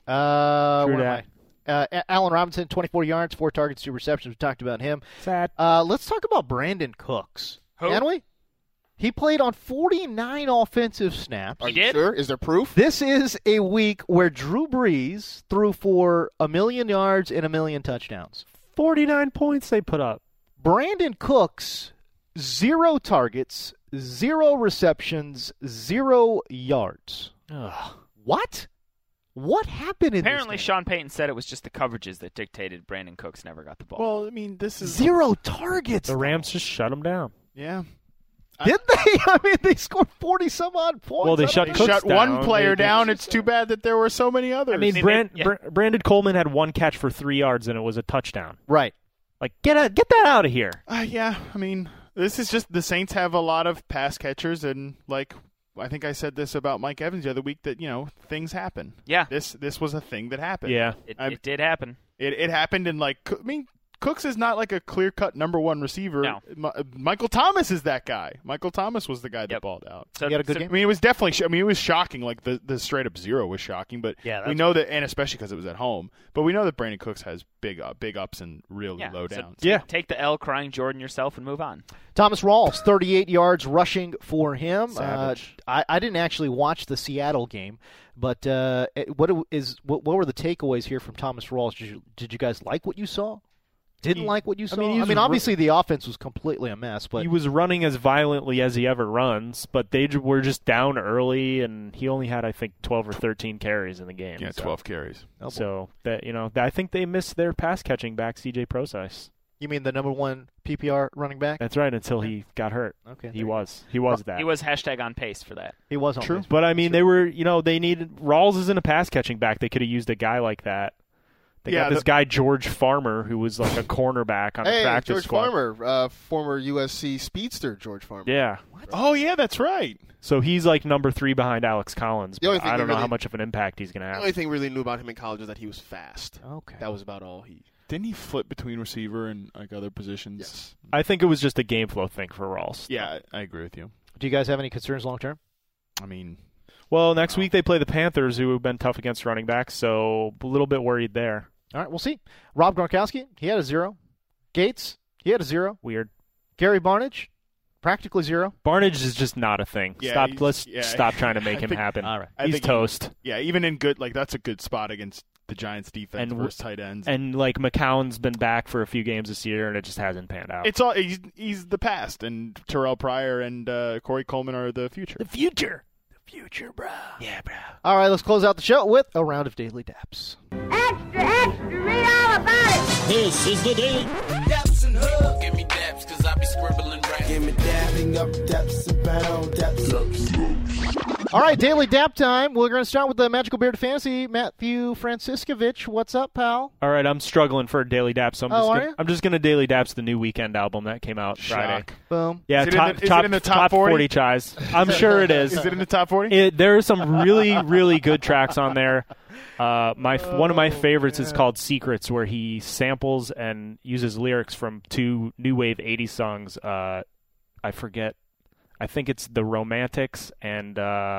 True where am I? Allen Robinson, 24 yards, 4 targets, 2 receptions. We talked about him. Sad. Let's talk about Brandon Cooks. Can we? He played on 49 offensive snaps. Are you sure? Is there proof? This is a week where Drew Brees threw for 1 million yards and 1 million touchdowns. 49 points they put up. Brandon Cooks, 0 targets, 0 receptions, 0 yards. Ugh. What? What happened in Apparently, this game? Sean Payton said it was just the coverages that dictated Brandon Cooks never got the ball. Well, I mean, this is 0 targets. The Rams just shut him down. Yeah. Did they? I mean, they scored 40-some-odd points. Well, they I don't shut know. Cooks Shut down. one player They down. just- It's too bad that there were so many others. I mean, Brandon Coleman had 1 catch for 3 yards, and it was a touchdown. Right. Like, get that out of here. Yeah, I mean, this is just the Saints have a lot of pass catchers, and like I think I said this about Mike Evans the other week that things happen. Yeah, this was a thing that happened. Yeah, it did happen. It happened, and I mean, Cooks is not like a clear-cut number 1 receiver. No. Michael Thomas is that guy. Michael Thomas was the guy that balled out. So, he had a good game? I mean, it was definitely. It was shocking. Like the straight-up 0 was shocking, but we know that, and especially because it was at home. But we know that Brandon Cooks has big ups and really low downs. Take the L, crying Jordan yourself, and move on. Thomas Rawls, 38 yards rushing for him. Savage. I didn't actually watch the Seattle game, but what were the takeaways here from Thomas Rawls? Did you guys like what you saw? Didn't like what you saw? he was obviously the offense was completely a mess, but he was running as violently as he ever runs, but they were just down early, and he only had, I think, 12 or 13 carries in the game. Yeah, 12 carries. So that I think they missed their pass catching back, C.J. Prosise. You mean the number 1 PPR running back? That's right, until he got hurt. Okay, He was that. He was #on pace for that. He was on True. pace. But I mean, they were, they needed Rawls isn't a pass catching back. They could have used a guy like that. They got this guy George Farmer who was like a cornerback on the practice George squad. Farmer, former USC speedster George Farmer. Yeah. Oh yeah, that's right. So he's like number 3 behind Alex Collins. The only But thing I don't know really- how much of an impact he's going to The have. only thing we really knew about him in college was that he was fast. Okay. That was about all he. Didn't he flip between receiver and like other positions? Yes. I think it was just a game flow thing for Rawls. Yeah, I agree with you. Do you guys have any concerns long term? I mean, Well, next week they play the Panthers, who have been tough against running backs, so a little bit worried there. All right, we'll see. Rob Gronkowski, he had a 0. Gates, he had a 0. Weird. Gary Barnidge, practically 0. Barnage is just not a thing. Yeah, Let's yeah. stop trying to make I him think- happen. All right. He's toast. even in good, like that's a good spot against the Giants' defense And versus tight ends. And like McCown's been back for a few games this year, and it just hasn't panned out. It's all he's the past, and Terrell Pryor and Corey Coleman are the future. the future. The future, bro. Yeah, bro. All right, let's close out the show with a round of Daily Daps. Extra, extra, read all about it. This is the Daily Daps and Hub. Give me daps, cause I be scribbling rap. Give me dabbing up daps about daps. All right, Daily Dap time. We're going to start with the Magical Beard Fantasy. Matthew Franciscovich, what's up, pal? All right, I'm struggling for a Daily Dap, so I'm just going to Daily Daps the new Weekend album that came out Friday. Boom. Yeah, Is it in the top 40 chais. I'm sure it is. Is it in the top 40? There are some really, really good tracks on there. One of my favorites is called Secrets, where he samples and uses lyrics from 2 new wave 80s songs. I forget. I think it's The Romantics and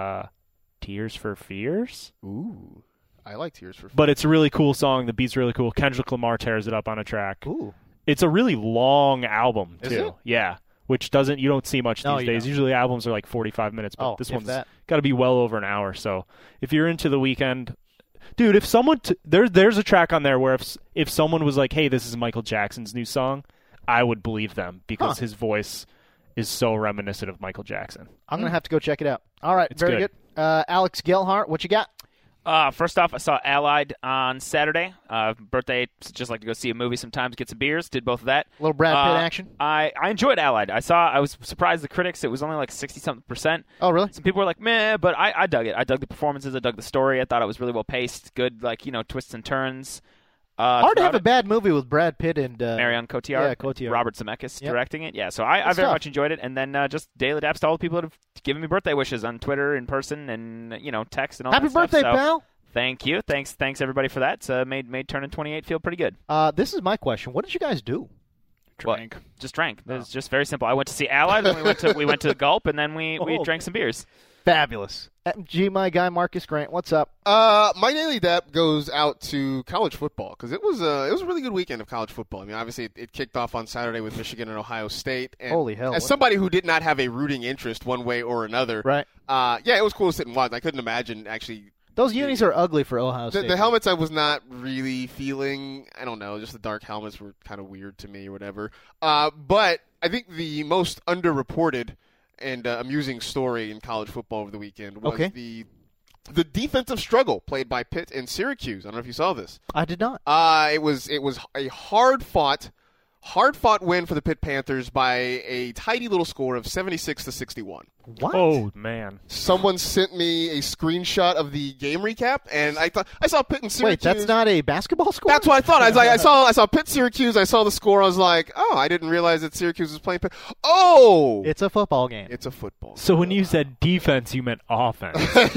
Tears for Fears. Ooh, I like Tears for Fears. But it's a really cool song. The beat's really cool. Kendrick Lamar tears it up on a track. Ooh. It's a really long album, too. Is it? Yeah. Which you don't see much No, these you days. don't. Usually albums are like 45 minutes, but this if one's that. got to be well over an hour. So if you're into The Weeknd, dude, if someone there's a track on there where if someone was like, "Hey, this is Michael Jackson's new song," I would believe them because his voice is so reminiscent of Michael Jackson. I'm going to have to go check it out. All right, It's very good. good. Alex Gelhart, what you got? First off, I saw Allied on Saturday. Birthday, just like to go see a movie sometimes, get some beers. Did both of that. A little Brad Pitt action? I enjoyed Allied. I was surprised the critics. It was only like 60-something%. Oh, really? Some people were like, meh, but I dug it. I dug the performances. I dug the story. I thought it was really well paced. Good, twists and turns. Hard to have a bad movie with Brad Pitt and Marion Cotillard. Yeah, Cotillard. Robert Zemeckis Yep. directing it. Yeah, so I Good very stuff. much enjoyed it. And then just daily daps to all the people that have given me birthday wishes on Twitter, in person, and text and all Happy that stuff. birthday, So, pal. Thank you. Thanks everybody for that. It's made turning 28 feel pretty good. This is my question. What did you guys do? Drank. Just drank. It was just very simple. I went to see Allied, then we went to Gulp, and then we drank some beers. Fabulous. MG, my guy, Marcus Grant, what's up? My daily dap goes out to college football because it was a really good weekend of college football. I mean, obviously it kicked off on Saturday with Michigan and Ohio State. And Holy hell! As somebody who did not have a rooting interest one way or another, right? Yeah, it was cool to sit and watch. I couldn't imagine actually. Those unis are ugly for Ohio State. The helmets I was not really feeling. I don't know. Just the dark helmets were kind of weird to me or whatever. But I think the most underreported and amusing story in college football over the weekend was the defensive struggle played by Pitt and Syracuse. I don't know if you saw this. I did not. It was a hard fought win for the Pitt Panthers by a tidy little score of 76-61. What? Oh man! Someone sent me a screenshot of the game recap, and I saw Pitt and Syracuse. Wait, that's not a basketball score? That's what I thought. I saw Pitt Syracuse. I saw the score. I was like, oh, I didn't realize that Syracuse was playing Pitt. Oh, it's a football game. It's a football. So when you said defense, you meant offense.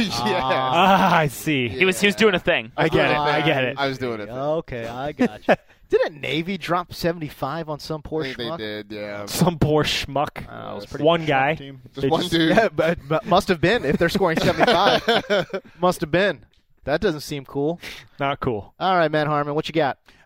Yeah. I see. He was doing a thing. I get it. I get it. I was doing it. Okay, I got you. Didn't Navy drop 75 on some poor I think schmuck? they did, yeah. Some poor schmuck. It was pretty one guy. Just one dude. Yeah, but must have been if they're scoring 75. Must have been. That doesn't seem cool. Not cool. All right, Matt Harmon, what you got?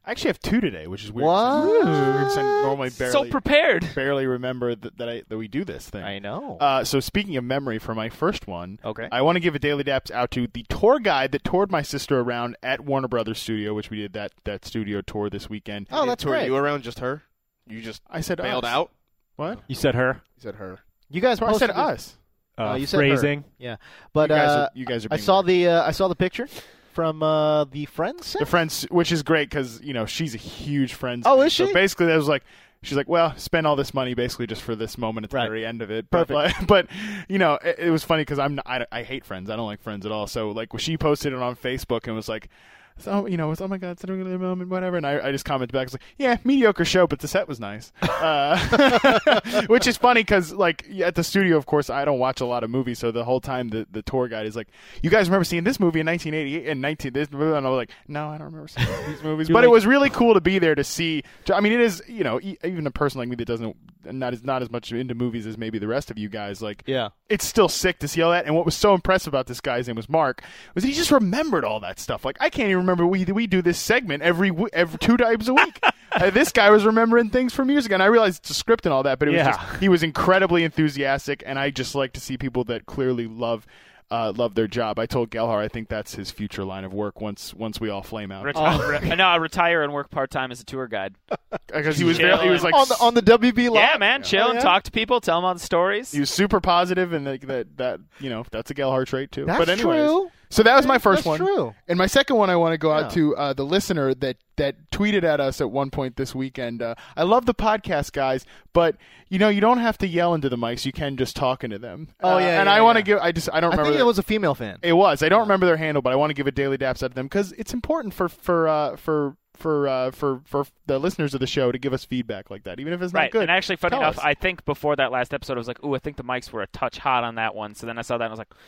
I actually have 2 today, which is weird. What? Weird, I normally So prepared. barely remember that we do this thing. I know. So speaking of memory, for my first one, Okay. I want to give a Daily Daps out to the tour guide that toured my sister around at Warner Brothers Studio, which we did that studio tour this weekend. Oh, that's Toured great. you around, just her? You just I said bailed us. out? What? You said her. You said her. You guys I said posted us. You said her. Phrasing. Yeah, but You guys are I being saw weird. I saw the picture from the Friends set? The Friends, which is great because she's a huge Friends. Oh, fan. is she? So basically, that was like. She's like, well, spend all this money basically just for this moment at the very end of it. Perfect. But it was funny because I hate Friends. I don't like Friends at all. So like when she posted it on Facebook and was like, so it's, oh my God, it's a really moment, whatever. And I just commented back, I was like, yeah, mediocre show, but the set was nice. Which is funny because like at the studio, of course, I don't watch a lot of movies. So the whole time the tour guide is like, you guys remember seeing this movie in 1988 and this movie? And I was like, no, I don't remember seeing these movies. But it was really cool to be there to see. I mean, it is, even a person like me that doesn't not as much into movies as maybe the rest of you guys. Like, Yeah. it's still sick to see all that. And what was so impressive about this guy's name was Mark was he just remembered all that stuff. Like, I can't even remember we do this segment every 2 times a week. This guy was remembering things from years ago, and I realized it's a script and all that, but it was he was incredibly enthusiastic, and I just like to see people that clearly love their job. I told Gelhar I think that's his future line of work once we all flame out. Retire and work part-time as a tour guide. Because he was like on the WB line. Yeah, man, chill and talk to people, tell them all the stories. He was super positive, and that that's a Gelhar trait too. That's but anyways, true. So that was my first That's one. true. And my second one, I want to go out to the listener that tweeted at us at one point this weekend. I love the podcast, guys, but you don't have to yell into the mics. You can just talk into them. Oh yeah. And I want to give. I don't remember. I think it was a female fan. It was. I don't remember their handle, but I want to give a Daily Daps out to them because it's important for the listeners of the show to give us feedback like that, even if it's not good. And actually, funny Tell enough, us. I think before that last episode, I was like, ooh, I think the mics were a touch hot on that one. So then I saw that and I was like,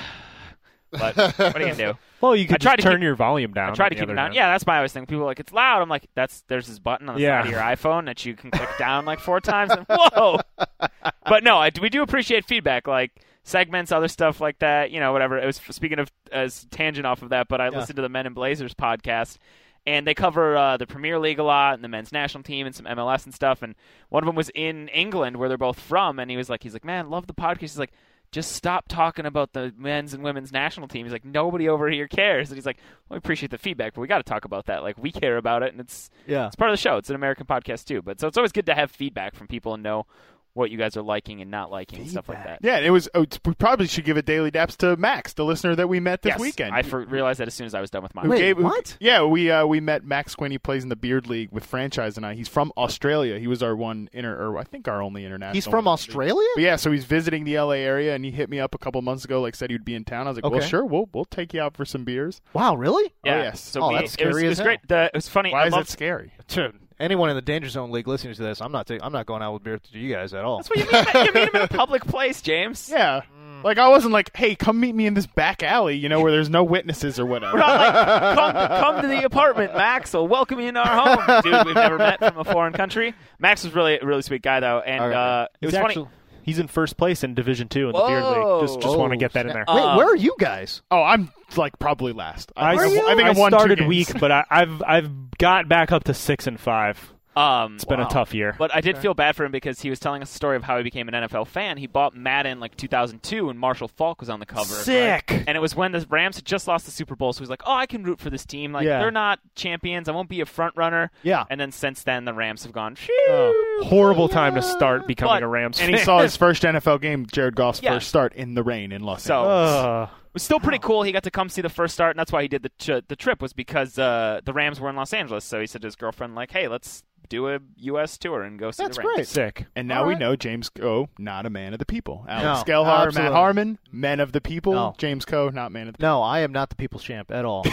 but what are you going to do? Well, you could try just to turn your volume down. I try to on the keep it other down. hand. Yeah, that's my always thing. People are like, it's loud. I'm like, there's this button on the side of your iPhone that you can click down like 4 times. And whoa! But no, we do appreciate feedback, like segments, other stuff like that. Whatever. It was speaking of as tangent off of that, but I listened to the Men in Blazers podcast. And they cover the Premier League a lot and the men's national team and some MLS and stuff. And one of them was in England, where they're both from. And he's like, man, love the podcast. He's like, just stop talking about the men's and women's national team. He's like, nobody over here cares. And he's like, well, we appreciate the feedback, but we got to talk about that. Like, we care about it, and it's part of the show. It's an American podcast too. But so it's always good to have feedback from people and know what you guys are liking and not liking and stuff like that. Yeah, it was. We probably should give a Daily Daps to Max, the listener that we met this weekend. I realized that as soon as I was done with mine. Wait, what? Yeah, we met Max Quinn. He plays in the Beard League with Franchise and I. He's from Australia. He was our I think our only international. He's from Australia? But yeah, so he's visiting the LA area, and he hit me up a couple months ago. Like said he'd be in town. I was like, well, sure, we'll take you out for some beers. Wow, really? Yeah. Oh, yes. So that's scary it was as great. It was funny. Why is that scary? Anyone in the Danger Zone League listening to this, I'm not going out with beer to you guys at all. That's what you mean. You meet him in a public place, James. Yeah. Like, I wasn't like, hey, come meet me in this back alley, where there's no witnesses or whatever. We're not like, come to the apartment, Max. We'll welcome you in our home. Dude, we've never met from a foreign country. Max was really a really sweet guy, though. And it was funny. He's in first place in Division 2 in the Beard League. Just want to get that in there. Wait, where are you guys? Oh, I'm like probably last. I think I won started 2 games. weak, but I've got back up to 6-5. It's been a tough year. But I did feel bad for him because he was telling us the story of how he became an NFL fan. He bought Madden like 2002 when Marshall Faulk was on the cover. Sick. Right? And it was when the Rams had just lost the Super Bowl, so he's like, oh, I can root for this team. Like, they're not champions. I won't be a front runner. Yeah. And then since then, the Rams have gone, horrible time to start becoming a Rams fan. And he saw his first NFL game, Jared Goff's first start in the rain in Los Angeles. It was still pretty cool. He got to come see the first start, and that's why he did the trip, was because the Rams were in Los Angeles. So he said to his girlfriend, like, hey, let's do a U.S. tour and go see the Rams. That's great. Sick. And now we know James Coe, not a man of the people. Alex Gelhar, absolutely. Matt Harmon, men of the people. No. James Coe, not man of the people. No, I am not the people's champ at all.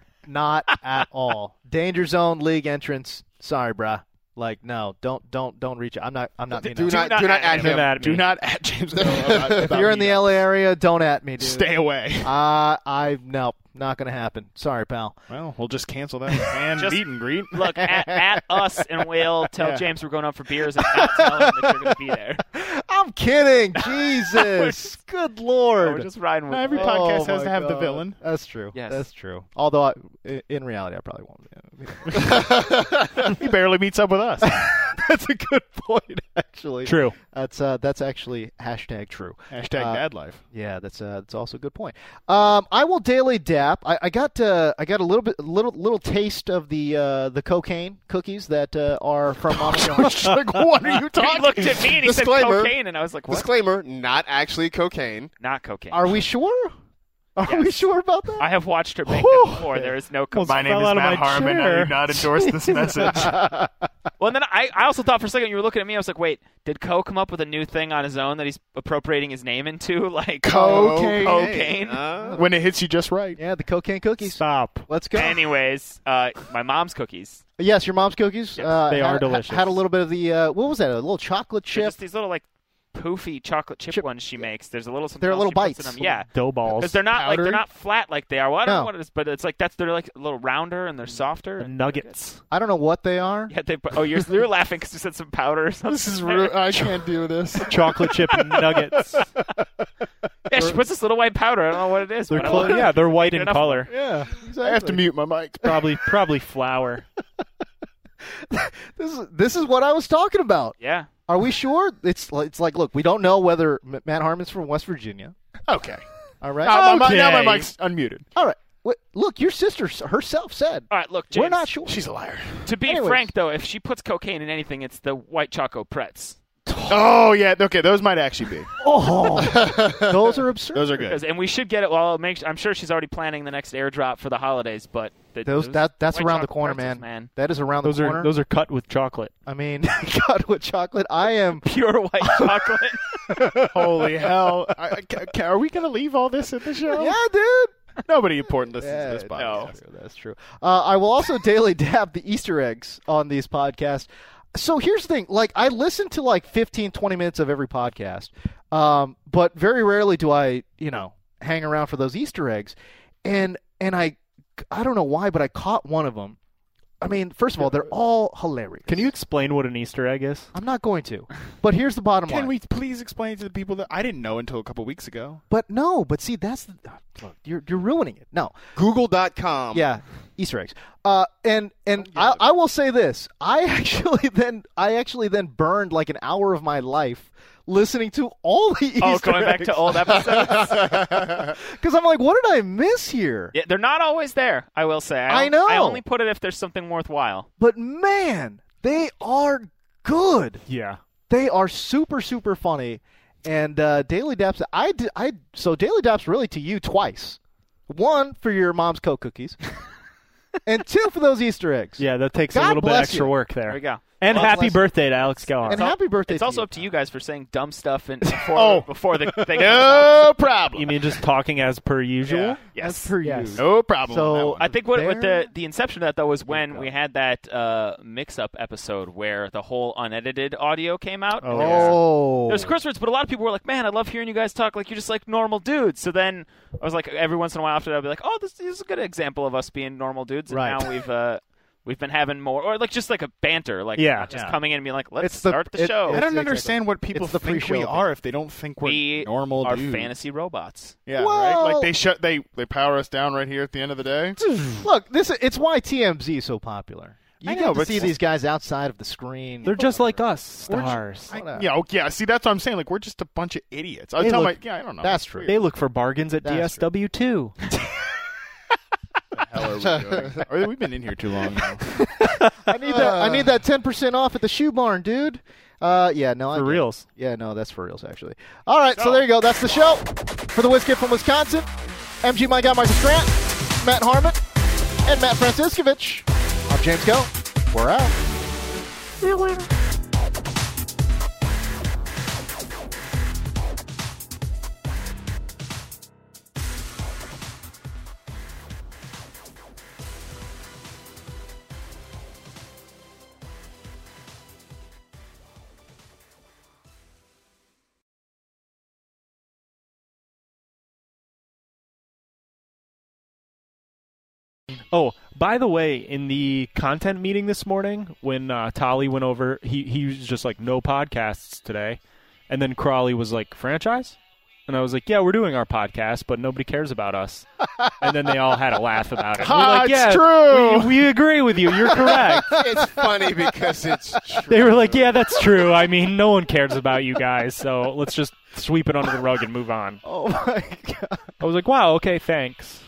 Not at all. Danger Zone League entrance. Sorry, brah. Like, no, don't reach out. I'm not. Do not add him. Do not at James Coe. If you're in the LA area, don't at me, dude. Stay away. No. Not going to happen. Sorry, pal. Well, we'll just cancel that fan Just meet and greet. Look, at us, and we'll tell James we're going out for beers and not tell him that you're going to be there. I'm kidding. Jesus. Good Lord. We're just riding with Every you. podcast has my to have the God. villain. That's true. Yes. That's true. Although, in reality, I probably won't. He barely meets up with us. That's a good point, actually. True. That's actually hashtag true. Hashtag dad life. Yeah, that's also a good point. I will daily dap. I got a little taste of the cocaine cookies that are from Mama John's. Like, what are you He talking? looked at me and he said Disclaimer. cocaine, and I was like, what? Disclaimer: not actually cocaine. Not cocaine. Are we sure? Are we Yes. sure about that? I have watched her make Whew. them before. There is no cocaine. My name fell is out of Matt my Harmon. I chair. do not endorse this message. Well, and then I also thought for a second you were looking at me. I was like, wait, did Coe come up with a new thing on his own that he's appropriating his name into? Like Cocaine. Cocaine. When it hits you just right. Yeah, the cocaine cookies. Stop. Let's go. Anyways, my mom's cookies. Yes, your mom's cookies. Yes, they are had- delicious. Had a little bit of the what was that? A little chocolate They're chip. just these little like poofy chocolate chip ones she makes. There's a little something They're else little she puts bites. in them. Yeah. Dough balls. Because they're not like Powdery? they're not flat like they are. Well, I don't No. know what it is, but it's like they're like a little rounder and they're softer. And nuggets. I don't know what they are. Yeah, you're laughing because you said some powder or something. This is real. I can't do this. Chocolate chip nuggets. Yeah, she puts this little white powder. I don't know what it is. They're but I clo- love it. yeah, they're white Good in enough. color. Yeah, exactly. I have to mute my mic. Probably flour. This is what I was talking about. Yeah. Are we sure? It's like, look, we don't know whether Matt Harmon's from West Virginia. Okay. All right. Now my Okay. mic's unmuted. All right. Look, your sister herself said. All right, look, James, We're not sure. She's a liar. To be Anyways. frank, though, if she puts cocaine in anything, it's the white choco pretz. Oh, yeah. Okay, those might actually be. Oh, those are absurd. Those are good. And we should get it. Well, I'm sure she's already planning the next airdrop for the holidays, but That's white around the choco corner, pretzels, man. That is around the Those corner. are ccut with chocolate. I mean, cut with chocolate. I am. Pure white chocolate. Holy hell. Are we going to leave all this at the show? Yeah, dude. Nobody important listens to this Yeah, podcast. that's true. I will also daily dab the Easter eggs on these podcasts. So here's the thing. Like, I listen to like 15, 20 minutes of every podcast, but very rarely do I, hang around for those Easter eggs. And I don't know why, but I caught one of them. I mean, first of all, they're all hilarious. Can you explain what an Easter egg is? I'm not going to. But here's the bottom line. Can we please explain to the people that I didn't know until a couple weeks ago? But see, that's look, you're ruining it. No. Google.com. Yeah, Easter eggs. And I will say this: I actually then burned like an hour of my life listening to all the Easter eggs. Going back to old episodes. Because I'm like, what did I miss here? Yeah, they're not always there. I will say. I know. I only put it if there's something worthwhile. But man, they are good. Yeah. They are super, super funny. And Daily Daps, so Daily Daps really to you twice. One for your mom's Coke cookies, and two for those Easter eggs. Yeah, that takes a God little bit bless extra you. work there. There we go. And God happy bless you. birthday to Alex Gellar. And happy birthday It's to also you. up to you guys for saying dumb stuff before the thing. No problem. You mean just talking as per usual? Yeah. Yes. As per Yes. you. No problem. So- on that one. I think what There the inception of that though was when go. we had that mix-up episode where the whole unedited audio came out. Oh, Oh. There's curse words, but a lot of people were like, "Man, I love hearing you guys talk like you're just like normal dudes." So then I was like, every once in a while after that, I'd be like, "Oh, this is a good example of us being normal dudes." And Right. now we've been having more, or like just like a banter, like Yeah. not just Yeah. coming in and being like, "Let's It's the- start the it- show." I it's- don't exactly. understand what people It's the think pre-show we thing. are if they don't think we're We normal are dudes. fantasy robots. Yeah, Well- right? Like they power us down right here at the end of the day. Look, it's why TMZ is so popular. You I get know, to but see these guys outside of the screen. They're just like us, We're ju- stars. Yeah. See, that's what I'm saying. Like we're just a bunch of idiots. I Hey, tell look, I don't know. that's It's true. weird. They look for bargains at That's DSW too. What the hell are we doing? We've been in here too long now. I need that 10% off at the shoe barn, dude. Yeah, no, For reals. Yeah, no, that's for reals, actually. All right, so there you go. That's the show for the Whiz Kid from Wisconsin. MG, my guy, Marcus Grant, Matt Harmon, and Matt Franciscovich. I'm James Go. We're out. See you later. Oh, by the way, in the content meeting this morning, when Tolly went over, he was just like, no podcasts today. And then Crawley was like, franchise? And I was like, yeah, we're doing our podcast, but nobody cares about us. And then they all had a laugh about it. We're like, yeah, it's true. We agree with you. You're correct. It's funny because it's true. They were like, yeah, that's true. I mean, no one cares about you guys, so let's just sweep it under the rug and move on. Oh, my God. I was like, wow, okay, thanks.